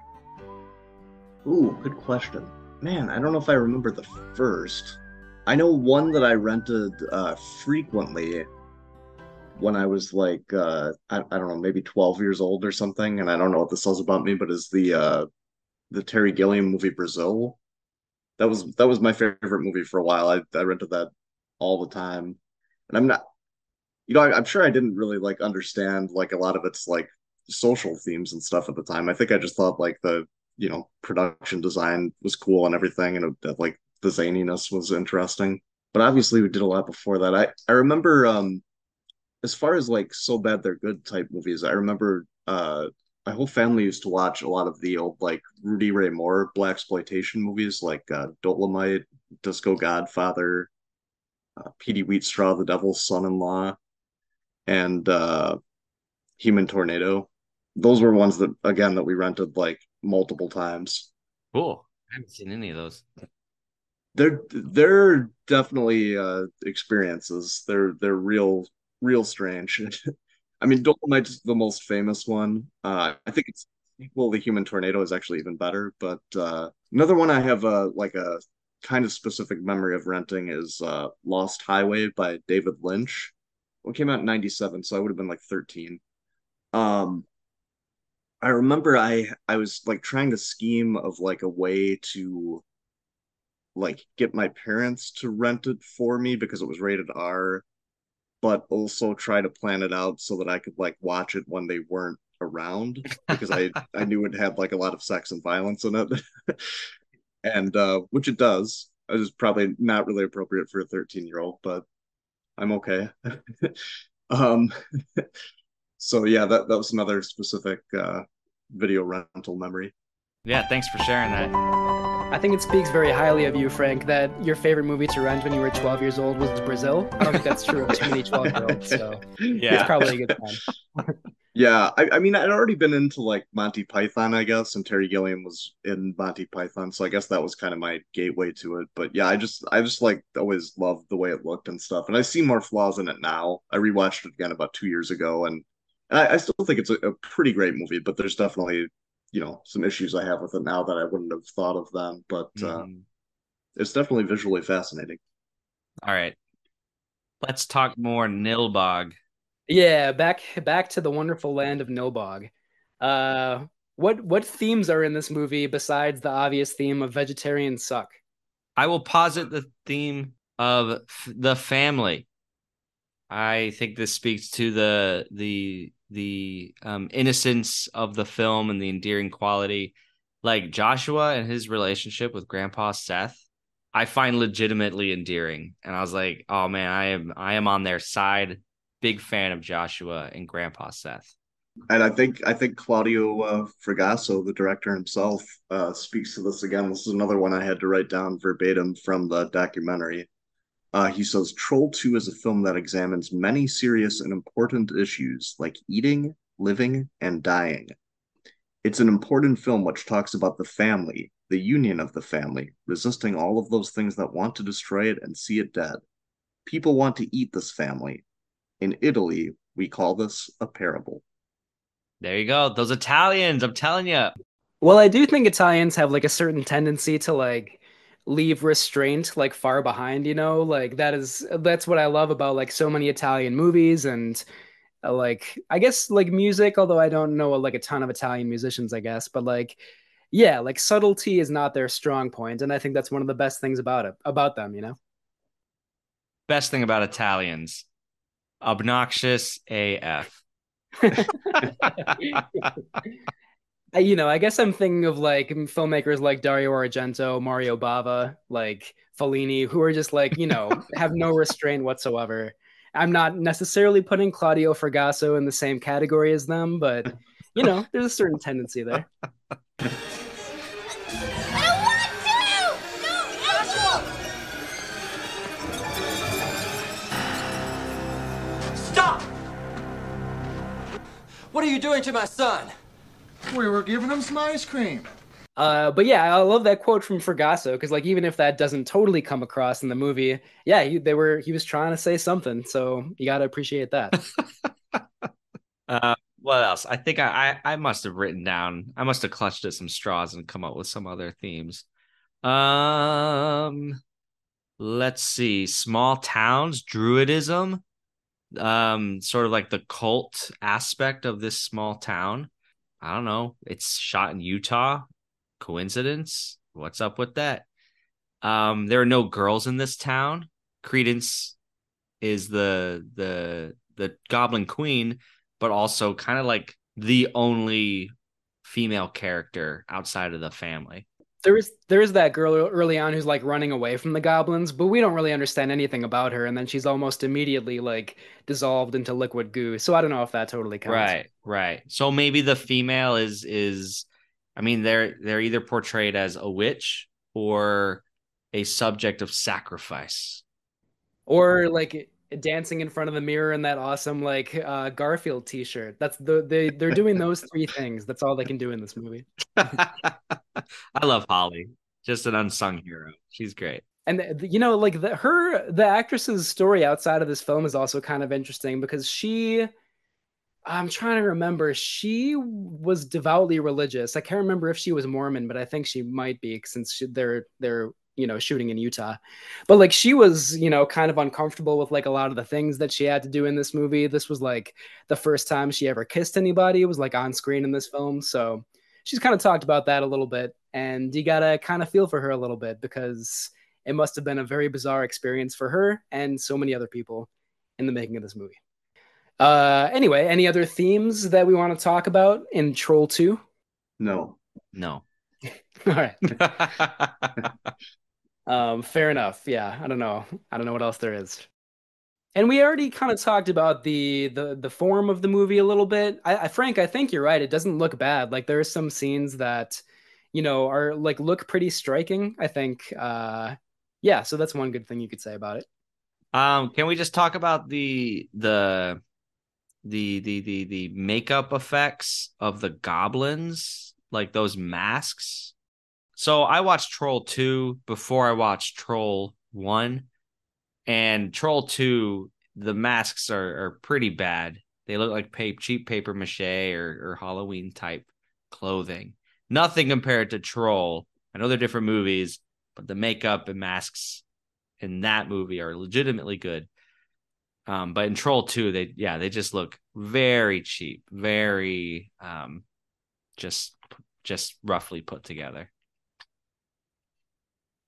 [SPEAKER 3] Ooh, good question. Man, I don't know if I remember the first. I know one that I rented uh, frequently when I was like, uh, I, I don't know, maybe twelve years old or something. And I don't know what this says about me, but is the uh, the Terry Gilliam movie Brazil. That was that was my favorite movie for a while. I, I rented that all the time. And I'm not, you know, I, I'm sure I didn't really like understand like a lot of its like social themes and stuff at the time. I think I just thought like the, you know, production design was cool and everything. And it, like the zaniness was interesting. But obviously we did a lot before that. I, I remember, um, as far as like so bad they're good type movies, I remember uh my whole family used to watch a lot of the old like Rudy Ray Moore blaxploitation movies like uh, Dolomite, Disco Godfather, uh, Petey Wheatstraw, The Devil's Son-in-Law, and uh, Human Tornado. Those were ones that again that we rented like multiple times.
[SPEAKER 2] Cool. I haven't seen any of those.
[SPEAKER 3] They're they're definitely uh, experiences. They're they're real real strange. I mean, Dolomite's the most famous one. Uh, I think it's sequel, The Human Tornado, is actually even better. But uh, another one I have uh, like a kind of specific memory of renting is uh, Lost Highway by David Lynch. It came out in ninety-seven, so I would have been like thirteen. Um, I remember I I was like trying to scheme of like a way to like get my parents to rent it for me because it was rated R, but also try to plan it out so that I could like watch it when they weren't around because I I knew it had like a lot of sex and violence in it. And uh which it does. It was probably not really appropriate for a thirteen year old, but I'm okay. um so yeah, that that was another specific uh video rental memory.
[SPEAKER 2] Yeah, thanks for sharing that.
[SPEAKER 1] I think it speaks very highly of you, Frank, that your favorite movie to rent when you were twelve years old was Brazil. I don't think that's true of too many twelve-year-olds, so
[SPEAKER 2] Yeah.
[SPEAKER 1] it's probably a good time.
[SPEAKER 3] Yeah, I, I mean, I'd already been into like Monty Python, I guess, and Terry Gilliam was in Monty Python, so I guess that was kind of my gateway to it. But yeah, I just, I just like always loved the way it looked and stuff, and I see more flaws in it now. I rewatched it again about two years ago, and, and I, I still think it's a, a pretty great movie, but there's definitely, you know, some issues I have with it now that I wouldn't have thought of then. But uh,
[SPEAKER 2] Mhm.
[SPEAKER 3] it's definitely visually fascinating.
[SPEAKER 2] All right. Let's talk more Nilbog.
[SPEAKER 1] Yeah, back back to the wonderful land of Nilbog. Uh, what what themes are in this movie besides the obvious theme of vegetarians suck?
[SPEAKER 2] I will posit the theme of f- the family. I think this speaks to the the the um, innocence of the film and the endearing quality. Like Joshua and his relationship with Grandpa Seth, I find legitimately endearing. And I was like, oh man, I am I am on their side. Big fan of Joshua and Grandpa Seth.
[SPEAKER 3] And I think I think Claudio uh, Fragasso, the director himself, uh, speaks to this again. This is another one I had to write down verbatim from the documentary. Uh, he says Troll two is a film that examines many serious and important issues like eating, living, and dying. It's an important film which talks about the family, the union of the family, resisting all of those things that want to destroy it and see it dead. People want to eat this family. In Italy, we call this a parable.
[SPEAKER 2] There you go. Those Italians, I'm telling you.
[SPEAKER 1] Well, I do think Italians have like a certain tendency to like leave restraint like far behind, you know? Like that is that's what I love about like so many Italian movies and uh, like I guess like music, although I don't know like a ton of Italian musicians, I guess, but like yeah, like subtlety is not their strong point, and I think that's one of the best things about it about them, you know?
[SPEAKER 2] Best thing about Italians, obnoxious A F.
[SPEAKER 1] I- you know, I guess I'm thinking of like filmmakers like Dario Argento, Mario Bava, like Fellini, who are just like, you know, have no restraint whatsoever. I'm not necessarily putting Claudio Fragasso in the same category as them, but you know, there's a certain tendency there.
[SPEAKER 5] I don't want to! No, Angel!
[SPEAKER 7] Stop! What are you doing to my son?
[SPEAKER 8] We were giving him some ice cream.
[SPEAKER 1] Uh, but yeah, I love that quote from Fragasso because, like, even if that doesn't totally come across in the movie, yeah, he, they were he was trying to say something, so you got to appreciate that.
[SPEAKER 2] uh, what else? I think I, I I must have written down. I must have clutched at some straws and come up with some other themes. Um, let's see. Small towns, druidism, um, sort of like the cult aspect of this small town. I don't know. It's shot in Utah. Coincidence? What's up with that? Um, there are no girls in this town. Credence is the the the Goblin Queen, but also kind of like the only female character outside of the family.
[SPEAKER 1] There is there is that girl early on who's like running away from the goblins, but we don't really understand anything about her, and then she's almost immediately like dissolved into liquid goo. So I don't know if that totally counts.
[SPEAKER 2] Right, right. So maybe the female is is I mean they're they're either portrayed as a witch or a subject of sacrifice.
[SPEAKER 1] Or like dancing in front of the mirror in that awesome like uh, Garfield t-shirt. That's the they they're doing those three things. That's all they can do in this movie.
[SPEAKER 2] I love Holly. Just an unsung hero. She's great.
[SPEAKER 1] And the, you know, like the her the actress's story outside of this film is also kind of interesting because she I'm trying to remember. She was devoutly religious. I can't remember if she was Mormon, but I think she might be since she, they're they're you know shooting in Utah. But like she was you know kind of uncomfortable with like a lot of the things that she had to do in this movie. This was like the first time she ever kissed anybody. It was like on screen in this film, so she's kind of talked about that a little bit. And you gotta kind of feel for her a little bit because it must have been a very bizarre experience for her and so many other people in the making of this movie. Uh, anyway, any other themes that we want to talk about in Troll two?
[SPEAKER 3] No.
[SPEAKER 2] No.
[SPEAKER 1] All right. um, fair enough. Yeah, I don't know. I don't know what else there is. And we already kind of talked about the the the form of the movie a little bit. I, I Frank, I think you're right. It doesn't look bad. Like there are some scenes that, you know, are like look pretty striking. I think. Uh, yeah. So that's one good thing you could say about it.
[SPEAKER 2] Um, can we just talk about the the the the the the makeup effects of the goblins, like those masks? So I watched Troll two before I watched Troll one, and Troll two, the masks are are pretty bad. They look like pa- cheap paper mache or or Halloween type clothing. Nothing compared to Troll. I know they're different movies, but the makeup and masks in that movie are legitimately good. Um, but in Troll two, they yeah, they just look very cheap, very um, just just roughly put together.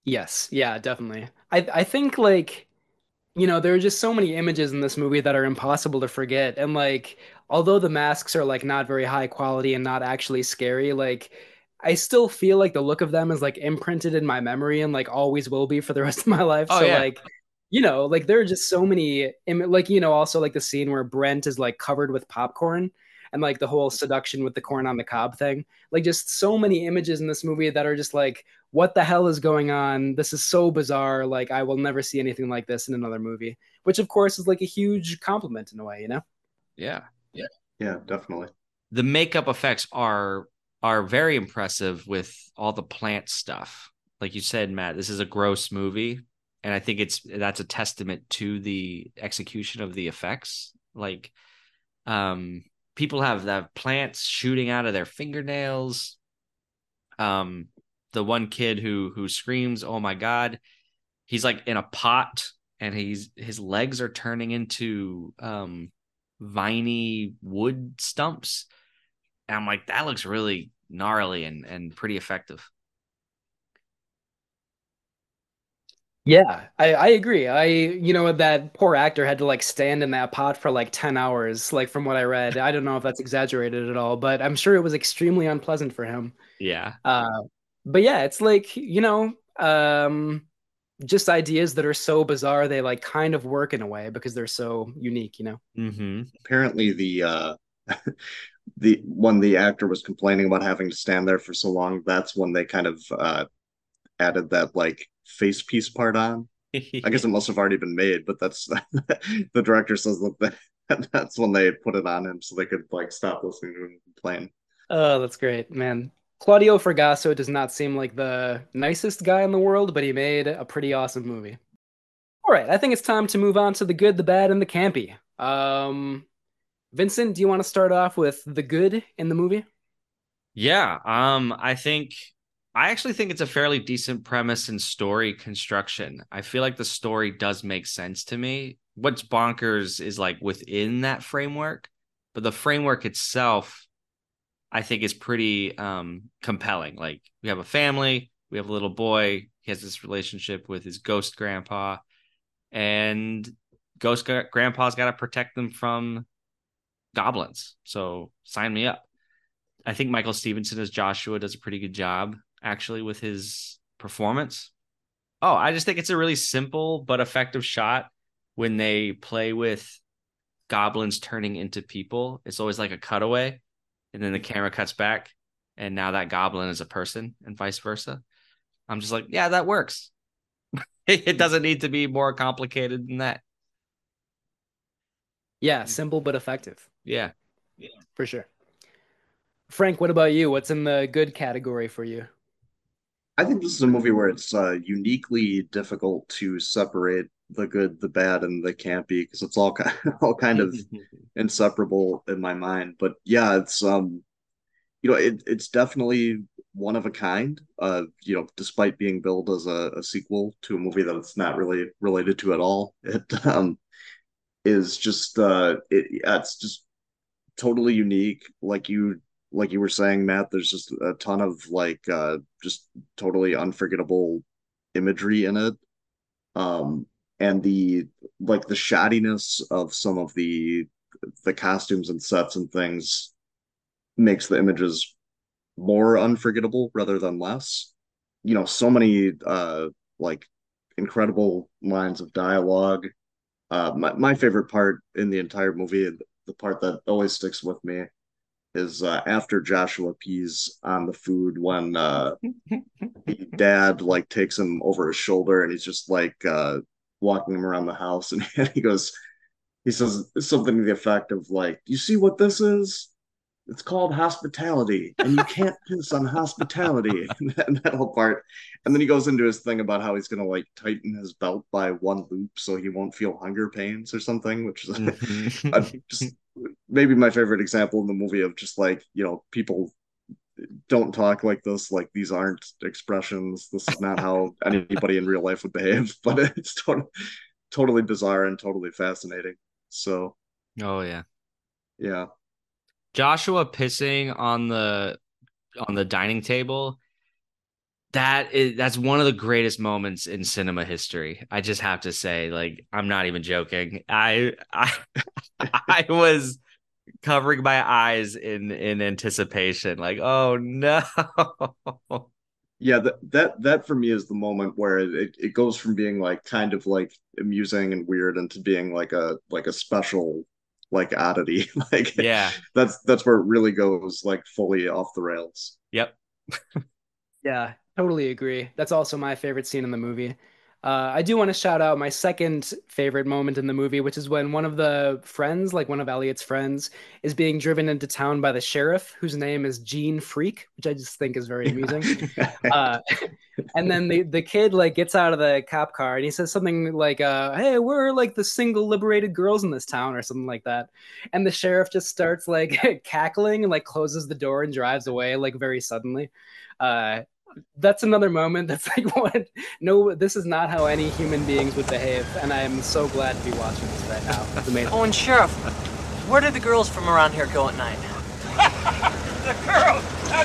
[SPEAKER 1] Yes, yeah, definitely. I I think like you know, there are just so many images in this movie that are impossible to forget. And like, although the masks are like not very high quality and not actually scary, like I still feel like the look of them is like imprinted in my memory and like always will be for the rest of my life.
[SPEAKER 2] Oh
[SPEAKER 1] So
[SPEAKER 2] yeah.
[SPEAKER 1] like, you know, like there are just so many im- like, you know, also like the scene where Brent is like covered with popcorn and like the whole seduction with the corn on the cob thing. Like just so many images in this movie that are just like what the hell is going on? This is so bizarre. Like, I will never see anything like this in another movie, which of course is like a huge compliment in a way, you know?
[SPEAKER 2] Yeah.
[SPEAKER 3] Yeah, definitely.
[SPEAKER 2] The makeup effects are are very impressive with all the plant stuff. Like you said, Matt, this is a gross movie, and I think it's that's a testament to the execution of the effects. Like, um, people have that plants shooting out of their fingernails. Um, the one kid who who screams, "Oh my God!" He's like in a pot, and he's his legs are turning into um viney wood stumps. And I'm like, that looks really gnarly and and pretty effective.
[SPEAKER 1] Yeah, I, I agree. I, you know, that poor actor had to like stand in that pot for like ten hours, like from what I read. I don't know if that's exaggerated at all, but I'm sure it was extremely unpleasant for him.
[SPEAKER 2] Yeah.
[SPEAKER 1] Uh, but yeah, it's like, you know, um, just ideas that are so bizarre, they like kind of work in a way because they're so unique, you know?
[SPEAKER 2] Mm-hmm.
[SPEAKER 3] Apparently, the uh, the when the actor was complaining about having to stand there for so long, that's when they kind of uh, added that like face piece part on. I guess it must have already been made, but that's the director says that that's when they put it on him so they could like stop listening to him complain.
[SPEAKER 1] Oh, that's great, man. Claudio Fragasso does not seem like the nicest guy in the world, but he made a pretty awesome movie. All right, I think it's time to move on to the good, the bad, and the campy. Um, Vincent, do you want to start off with the good in the movie?
[SPEAKER 2] Yeah. Um, I think I actually think it's a fairly decent premise and story construction. I feel like the story does make sense to me. What's bonkers is like within that framework, but the framework itself, I think, is pretty um compelling. Like we have a family, we have a little boy, he has this relationship with his ghost grandpa, and ghost gra- grandpa's got to protect them from goblins. So sign me up. I think Michael Stevenson as Joshua does a pretty good job actually with his performance. Oh, I just think it's a really simple but effective shot when they play with goblins turning into people. It's always like a cutaway, and then the camera cuts back, and now that goblin is a person, and vice versa. I'm just like, yeah, that works. It doesn't need to be more complicated than that.
[SPEAKER 1] Yeah, simple but effective,
[SPEAKER 2] Yeah.
[SPEAKER 1] for sure. Frank, what about you? What's in the good category for you?
[SPEAKER 3] I think this is a movie where it's uh, uniquely difficult to separate the good, the bad, and the campy because it's all kind all kind of inseparable in my mind. But yeah, it's um you know it it's definitely one of a kind. Uh, you know, despite being billed as a, a sequel to a movie that it's not really related to at all, it um is just uh it yeah, it's just totally unique. Like you like you were saying, Matt, there's just a ton of like uh just totally unforgettable imagery in it. Um and the like the shoddiness of some of the the costumes and sets and things makes the images more unforgettable rather than less. You know, so many uh like incredible lines of dialogue. Uh my, my favorite part in the entire movie, the part that always sticks with me is uh, after Joshua pees on the food when uh, dad like takes him over his shoulder and he's just like uh, walking him around the house and he goes, he says something to the effect of like, "You see what this is? It's called hospitality, and you can't piss on hospitality." And that, and that whole part, and then he goes into his thing about how he's gonna like tighten his belt by one loop so he won't feel hunger pains or something, which is uh,
[SPEAKER 2] Mhm.
[SPEAKER 3] just maybe my favorite example in the movie of just like you know people don't talk like this, like these aren't expressions, this is not how anybody in real life would behave, but it's totally totally bizarre and totally fascinating. So
[SPEAKER 2] Oh yeah.
[SPEAKER 3] yeah.
[SPEAKER 2] Joshua pissing on the on the dining table That is that's one of the greatest moments in cinema history. I just have to say, like, I'm not even joking. I I I was covering my eyes in in anticipation, like, oh no.
[SPEAKER 3] Yeah, that that that for me is the moment where it, it goes from being like kind of like amusing and weird into being like a like a special like oddity. Like
[SPEAKER 2] Yeah.
[SPEAKER 3] that's that's where it really goes like fully off the rails.
[SPEAKER 2] Yep.
[SPEAKER 1] Yeah, totally agree. That's also my favorite scene in the movie. Uh, I do want to shout out my second favorite moment in the movie, which is when one of the friends, like one of Elliot's friends, is being driven into town by the sheriff, whose name is Gene Freak, which I just think is very amusing. Uh, and then the, the kid like gets out of the cop car and he says something like, uh, "Hey, we're like the single liberated girls in this town," or something like that. And the sheriff just starts like cackling and like closes the door and drives away like very suddenly. Uh, that's another moment that's like, what? No, this is not how any human beings would behave, and I am so glad to be watching this right now. It's amazing.
[SPEAKER 7] Oh, and Sheriff, where did the girls from around here go at night?
[SPEAKER 4] The girl!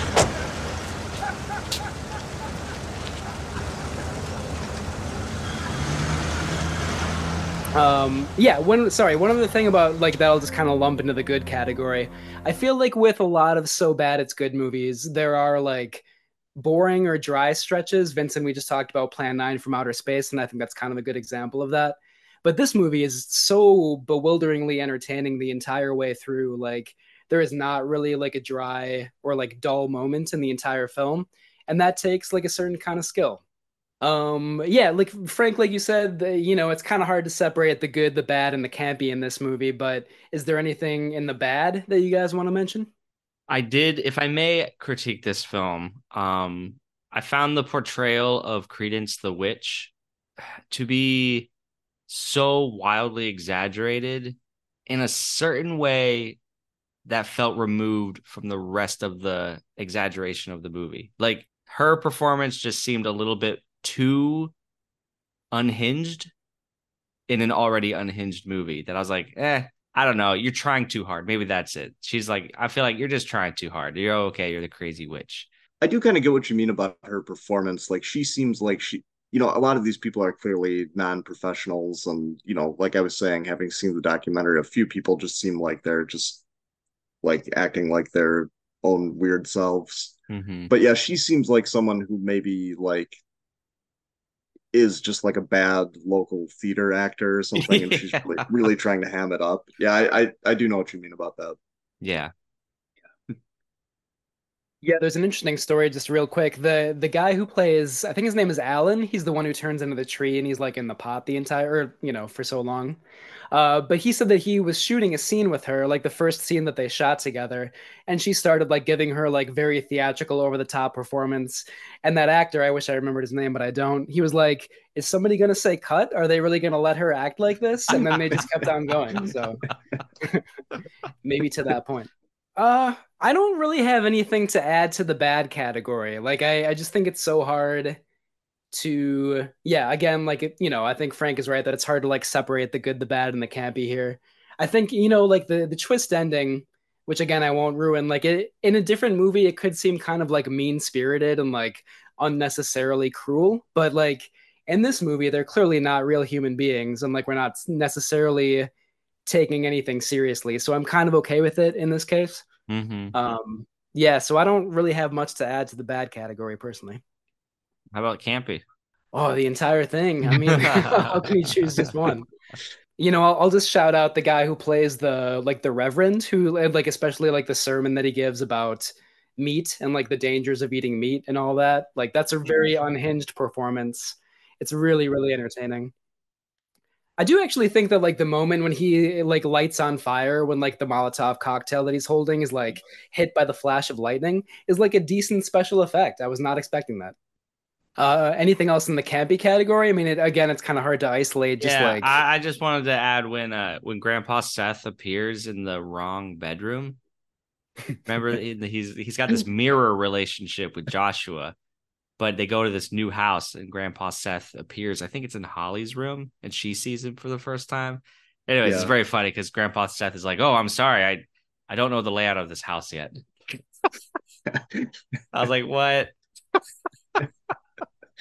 [SPEAKER 1] Um, yeah, one sorry, one other thing about like that'll just kind of lump into the good category. I feel like with a lot of so bad it's good movies, there are like boring or dry stretches. Vincent, we just talked about Plan nine from Outer Space, and I think that's kind of a good example of that. But this movie is so bewilderingly entertaining the entire way through. Like there is not really like a dry or like dull moment in the entire film, and that takes like a certain kind of skill. Um, yeah, like Frank, like you said, the, you know, it's kind of hard to separate the good, the bad, and the campy in this movie. But is there anything in the bad that you guys want to mention?
[SPEAKER 2] I did, if I may critique this film, um, I found the portrayal of Credence the Witch to be so wildly exaggerated in a certain way that felt removed from the rest of the exaggeration of the movie. Like her performance just seemed a little bit too unhinged in an already unhinged movie that I was like, eh, I don't know. You're trying too hard. Maybe that's it. She's like, I feel like you're just trying too hard. You're okay. You're the crazy witch.
[SPEAKER 3] I do kind of get what you mean about her performance. Like she seems like she, you know, a lot of these people are clearly non-professionals, and you know, like I was saying, having seen the documentary, a few people just seem like they're just like acting like their own weird selves.
[SPEAKER 2] Mm-hmm.
[SPEAKER 3] But yeah, she seems like someone who maybe like is just like a bad local theater actor or something, and she's
[SPEAKER 2] Yeah.
[SPEAKER 3] really, really trying to ham it up. Yeah, I, I I do know what you mean about that.
[SPEAKER 2] Yeah.
[SPEAKER 1] Yeah, there's an interesting story just real quick. The the guy who plays, I think his name is Alan. He's the one who turns into the tree and he's like in the pot the entire, you know, for so long. Uh, but he said that he was shooting a scene with her, like the first scene that they shot together, and she started like giving her like very theatrical over the top performance. And that actor, I wish I remembered his name, but I don't. He was like, "Is somebody gonna say cut? Are they really gonna let her act like this?" And then they just kept on going. So maybe to that point. Uh, I don't really have anything to add to the bad category. Like I, I just think it's so hard to, yeah, again, like it, you know, I think Frank is right that it's hard to like separate the good, the bad, and the campy here. I think, you know, like the the twist ending, which again I won't ruin, like it in a different movie, it could seem kind of like mean-spirited and like unnecessarily cruel, but like in this movie, they're clearly not real human beings, and like we're not necessarily taking anything seriously. So I'm kind of okay with it in this case.
[SPEAKER 2] Mm-hmm.
[SPEAKER 1] Um, yeah, so I don't really have much to add to the bad category personally.
[SPEAKER 2] How about campy?
[SPEAKER 1] Oh, the entire thing. I mean, how can you choose just one? You know, I'll, I'll just shout out the guy who plays the like the Reverend, who like especially like the sermon that he gives about meat and like the dangers of eating meat and all that. Like that's a very unhinged performance. It's really, really entertaining. I do actually think that like the moment when he like lights on fire when like the Molotov cocktail that he's holding is like hit by the flash of lightning is like a decent special effect. I was not expecting that. Uh, anything else in the campy category? I mean, it, again, it's kind of hard to isolate. Just
[SPEAKER 2] yeah,
[SPEAKER 1] like
[SPEAKER 2] I, I just wanted to add when uh when Grandpa Seth appears in the wrong bedroom. Remember, he's he's got this mirror relationship with Joshua, but they go to this new house and Grandpa Seth appears. I think it's in Holly's room, and she sees him for the first time. Anyways,
[SPEAKER 3] Yeah.
[SPEAKER 2] it's very funny because Grandpa Seth is like, "Oh, I'm sorry, I I don't know the layout of this house yet." I was like, "What?"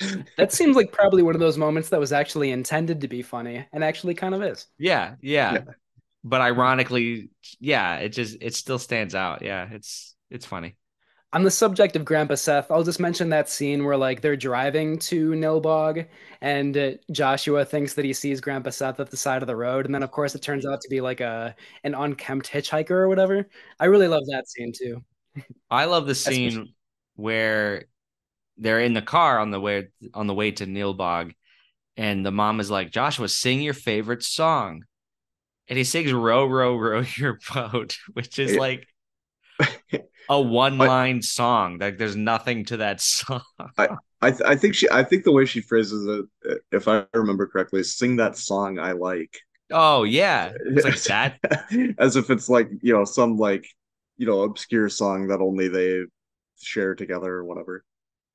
[SPEAKER 1] That seems like probably one of those moments that was actually intended to be funny and actually kind of is.
[SPEAKER 2] Yeah, yeah.
[SPEAKER 3] Yeah.
[SPEAKER 2] But ironically, yeah, it just it still stands out. Yeah, it's it's funny.
[SPEAKER 1] On the subject of Grandpa Seth, I'll just mention that scene where like they're driving to Nilbog and uh, Joshua thinks that he sees Grandpa Seth at the side of the road, and then of course it turns out to be like a an unkempt hitchhiker or whatever. I really love that scene too.
[SPEAKER 2] I love the scene
[SPEAKER 1] Especially-
[SPEAKER 2] where they're in the car on the way on the way to Nilbog, and the mom is like, Joshua, sing your favorite song. And he sings row, row, row your boat, which is
[SPEAKER 3] Yeah.
[SPEAKER 2] like a one-line song. Like there's nothing to that song.
[SPEAKER 3] I th- I think she I think the way she phrases it, if I remember correctly, is sing that song I like.
[SPEAKER 2] Oh yeah. It's like that.
[SPEAKER 3] As if it's like, you know, some like, you know, obscure song that only they share together or whatever.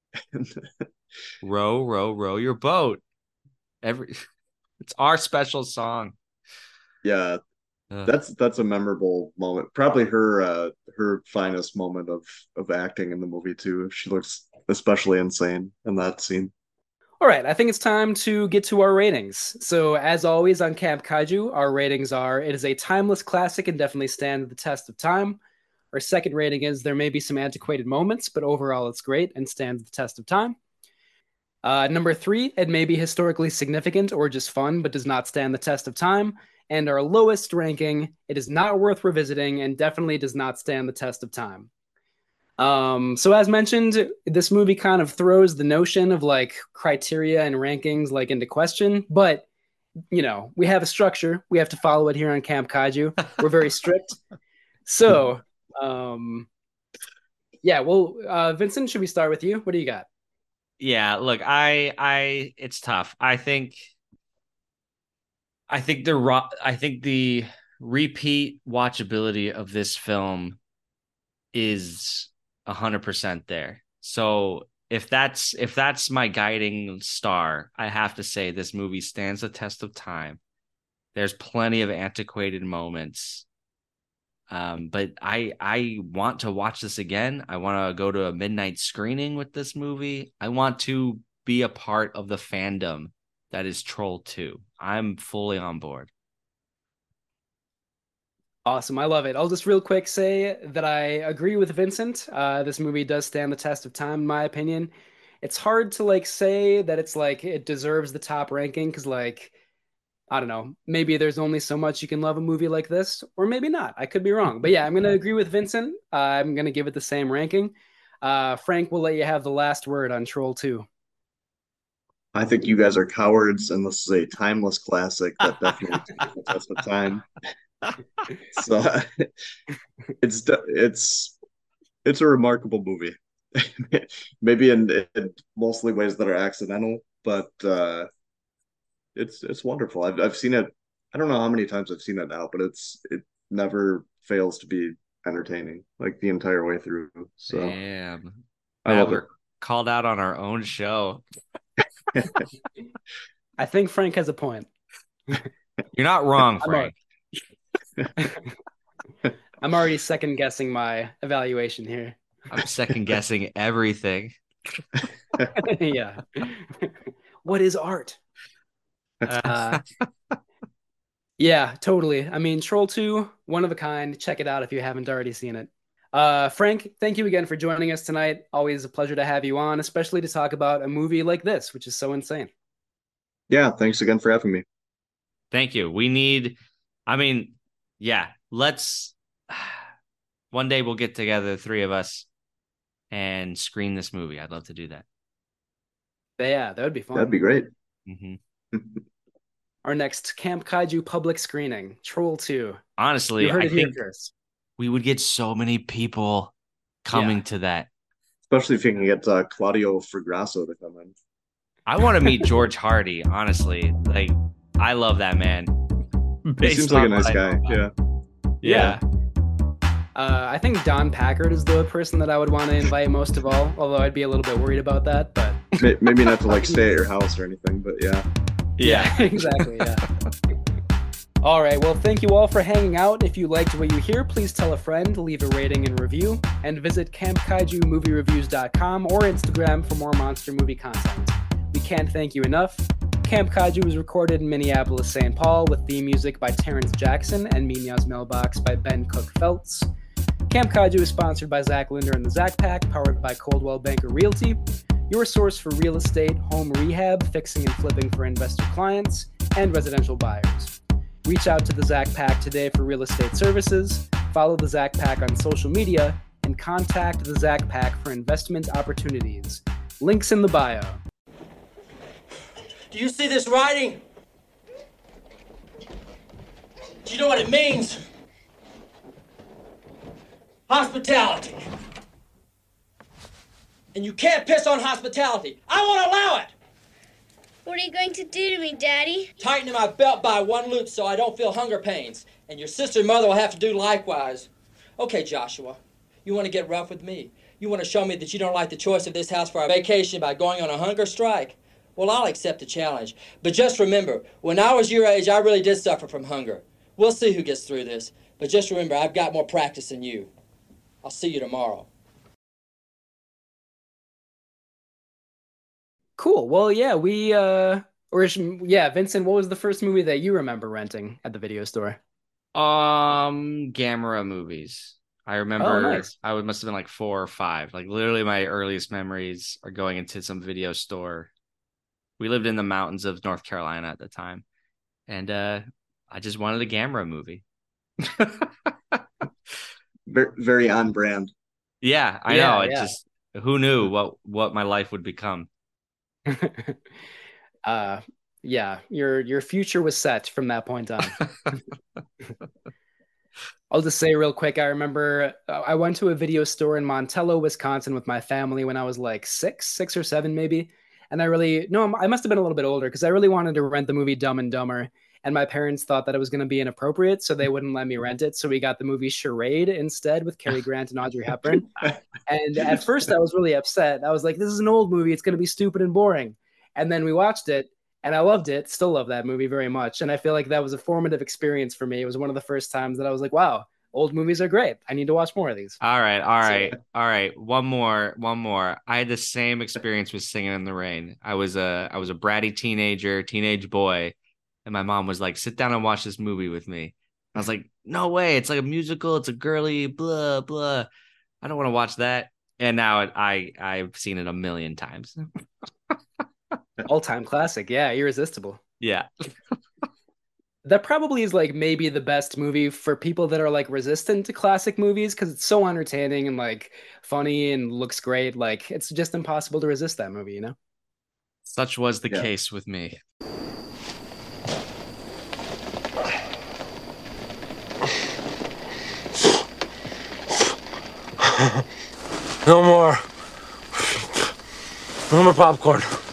[SPEAKER 2] Row, row, row your boat. Every it's our special song.
[SPEAKER 3] Yeah,
[SPEAKER 2] Ugh.
[SPEAKER 3] that's that's a memorable moment. Probably her uh her finest moment of of acting in the movie too. She looks especially insane in that scene.
[SPEAKER 1] All right, I think it's time to get to our ratings. So, as always on Camp Kaiju, our ratings are it is a timeless classic and definitely stands the test of time. Our second rating is there may be some antiquated moments, but overall it's great and stands the test of time. Uh, number three, it may be historically significant or just fun, but does not stand the test of time. And our lowest ranking, it is not worth revisiting and definitely does not stand the test of time. Um, so as mentioned, this movie kind of throws the notion of like criteria and rankings like into question, but you know, we have a structure. We have to follow it here on Camp Kaiju. We're very strict. So, um, yeah, well, uh, Vincent, should we start with you? What do you got?
[SPEAKER 2] Yeah, look, I I it's tough. I think I think the ro- I think the repeat watchability of this film is a hundred percent there. So if that's if that's my guiding star, I have to say this movie stands the test of time. There's plenty of antiquated moments. Um, but I I want to watch this again. I want to go to a midnight screening with this movie. I want to be a part of the fandom that is Troll two. I'm fully on board.
[SPEAKER 1] Awesome. I love it. I'll just real quick say that I agree with Vincent. Uh, this movie does stand the test of time, in my opinion. It's hard to like say that it's like it deserves the top ranking because like I don't know, maybe there's only so much you can love a movie like this, or maybe not. I could be wrong. But yeah, I'm gonna agree with Vincent. Uh, I'm gonna give it the same ranking. Uh, Frank, will let you have the last word on Troll two.
[SPEAKER 3] I think you guys are cowards, and this is a timeless classic that definitely takes the test of time. So it's it's it's a remarkable movie. Maybe in, in mostly ways that are accidental, but uh, it's it's wonderful. I've I've seen it. I don't know how many times I've seen it now, but it's it never fails to be entertaining, like the entire way through. So
[SPEAKER 2] Damn.
[SPEAKER 3] I
[SPEAKER 2] Man,
[SPEAKER 3] love
[SPEAKER 2] we're
[SPEAKER 3] it.
[SPEAKER 2] called out on our own show.
[SPEAKER 1] I think Frank has a point.
[SPEAKER 2] You're not wrong,
[SPEAKER 1] I'm
[SPEAKER 2] Frank.
[SPEAKER 1] I'm already second guessing my evaluation here.
[SPEAKER 2] I'm second guessing everything.
[SPEAKER 1] Yeah. What is art? Uh, yeah, totally. I mean, Troll two, one of a kind. Check it out if you haven't already seen it. Uh, Frank, thank you again for joining us tonight. Always a pleasure to have you on, especially to talk about a movie like this, which is so insane.
[SPEAKER 3] Yeah, thanks again for having me.
[SPEAKER 2] Thank you. We need, I mean, yeah, let's, one day we'll get together, the three of us, and screen this movie. I'd love to do that.
[SPEAKER 1] But yeah, that would be fun.
[SPEAKER 3] That'd be great.
[SPEAKER 2] Mm-hmm.
[SPEAKER 1] Our next Camp Kaiju public screening, Troll two.
[SPEAKER 2] Honestly,
[SPEAKER 1] You heard
[SPEAKER 2] I
[SPEAKER 1] it here
[SPEAKER 2] think
[SPEAKER 1] first.
[SPEAKER 2] we would get so many people coming
[SPEAKER 1] Yeah.
[SPEAKER 2] to that.
[SPEAKER 3] Especially if you can get uh, Claudio Fragrasso to come in.
[SPEAKER 2] I want to meet George Hardy, honestly. Like, I love that man.
[SPEAKER 3] He
[SPEAKER 2] Based
[SPEAKER 3] seems like a
[SPEAKER 2] on
[SPEAKER 3] nice
[SPEAKER 2] what I
[SPEAKER 3] guy.
[SPEAKER 2] know about him.
[SPEAKER 3] Yeah.
[SPEAKER 2] Yeah.
[SPEAKER 1] Uh, I think Don Packard is the person that I would want to invite most of all, although I'd be a little bit worried about that. But
[SPEAKER 3] May- Maybe not to like stay at your house or anything, but yeah.
[SPEAKER 2] Yeah.
[SPEAKER 1] exactly. Yeah. All right. Well, thank you all for hanging out. If you liked what you hear, please tell a friend, leave a rating and review, and visit camp kaiju movie reviews dot com or Instagram for more monster movie content. we can't thank you enough. Camp Kaiju was recorded in Minneapolis, Saint Paul, with theme music by Terrence Jackson and Minya's Mailbox by Ben Cook Feltz. Camp Kaiju is sponsored by Zach Linder and the Zach Pack, powered by Coldwell Banker Realty, your source for real estate, home rehab, fixing and flipping for investor clients, and residential buyers. Reach out to the Zach Pack today for real estate services, follow the Zach Pack on social media, and contact the Zach Pack for investment opportunities. Links in the bio.
[SPEAKER 6] Do you see this writing? Do you know what it means? Hospitality. And you can't piss on hospitality. I won't allow it.
[SPEAKER 5] What are you going to do to me, Daddy?
[SPEAKER 6] Tighten my belt by one loop so I don't feel hunger pains. And your sister and mother will have to do likewise. Okay, Joshua, you want to get rough with me? You want to show me that you don't like the choice of this house for our vacation by going on a hunger strike? Well, I'll accept the challenge. But just remember, when I was your age, I really did suffer from hunger. We'll see who gets through this. But just remember, I've got more practice than you. I'll see you tomorrow.
[SPEAKER 1] Cool. Well, yeah, we, uh, or yeah, Vincent, what was the first movie that you remember renting at the video store?
[SPEAKER 2] Um, Gamera movies. I remember
[SPEAKER 1] Oh, nice.
[SPEAKER 2] I would must have been like four or five. Like literally my earliest memories are going into some video store. We lived in the mountains of North Carolina at the time. And uh I just wanted a Gamera movie.
[SPEAKER 3] Very, very on brand.
[SPEAKER 2] Yeah, I
[SPEAKER 1] Yeah,
[SPEAKER 2] know. It
[SPEAKER 1] yeah.
[SPEAKER 2] just who knew what what my life would become.
[SPEAKER 1] uh, yeah, your your future was set from that point on. I'll just say real quick, I remember uh, I went to a video store in Montello, Wisconsin with my family when I was like six, six or seven maybe. And I really, no, I must have been a little bit older because I really wanted to rent the movie Dumb and Dumber. And my parents thought that it was going to be inappropriate, so they wouldn't let me rent it. So we got the movie Charade instead with Cary Grant and Audrey Hepburn. And at first I was really upset. I was like, this is an old movie. It's going to be stupid and boring. And then we watched it and I loved it. Still love that movie very much. And I feel like that was a formative experience for me. It was one of the first times that I was like, wow, old movies are great. I need to watch more of these.
[SPEAKER 2] All right, all right, all right. One more, one more. I had the same experience with Singing in the Rain. I was a I was a bratty teenager, teenage boy. And my mom was like, sit down and watch this movie with me. I was like, no way. It's like a musical. It's a girly, blah, blah. I don't want to watch that. And now it, I, I've seen it a million times.
[SPEAKER 1] All-time classic. Yeah, irresistible.
[SPEAKER 2] Yeah.
[SPEAKER 1] That probably is like maybe the best movie for people that are like resistant to classic movies because it's so entertaining and like funny and looks great. Like it's just impossible to resist that movie, you know?
[SPEAKER 2] Such was the
[SPEAKER 3] Yeah.
[SPEAKER 2] case with me.
[SPEAKER 6] No more. No more popcorn.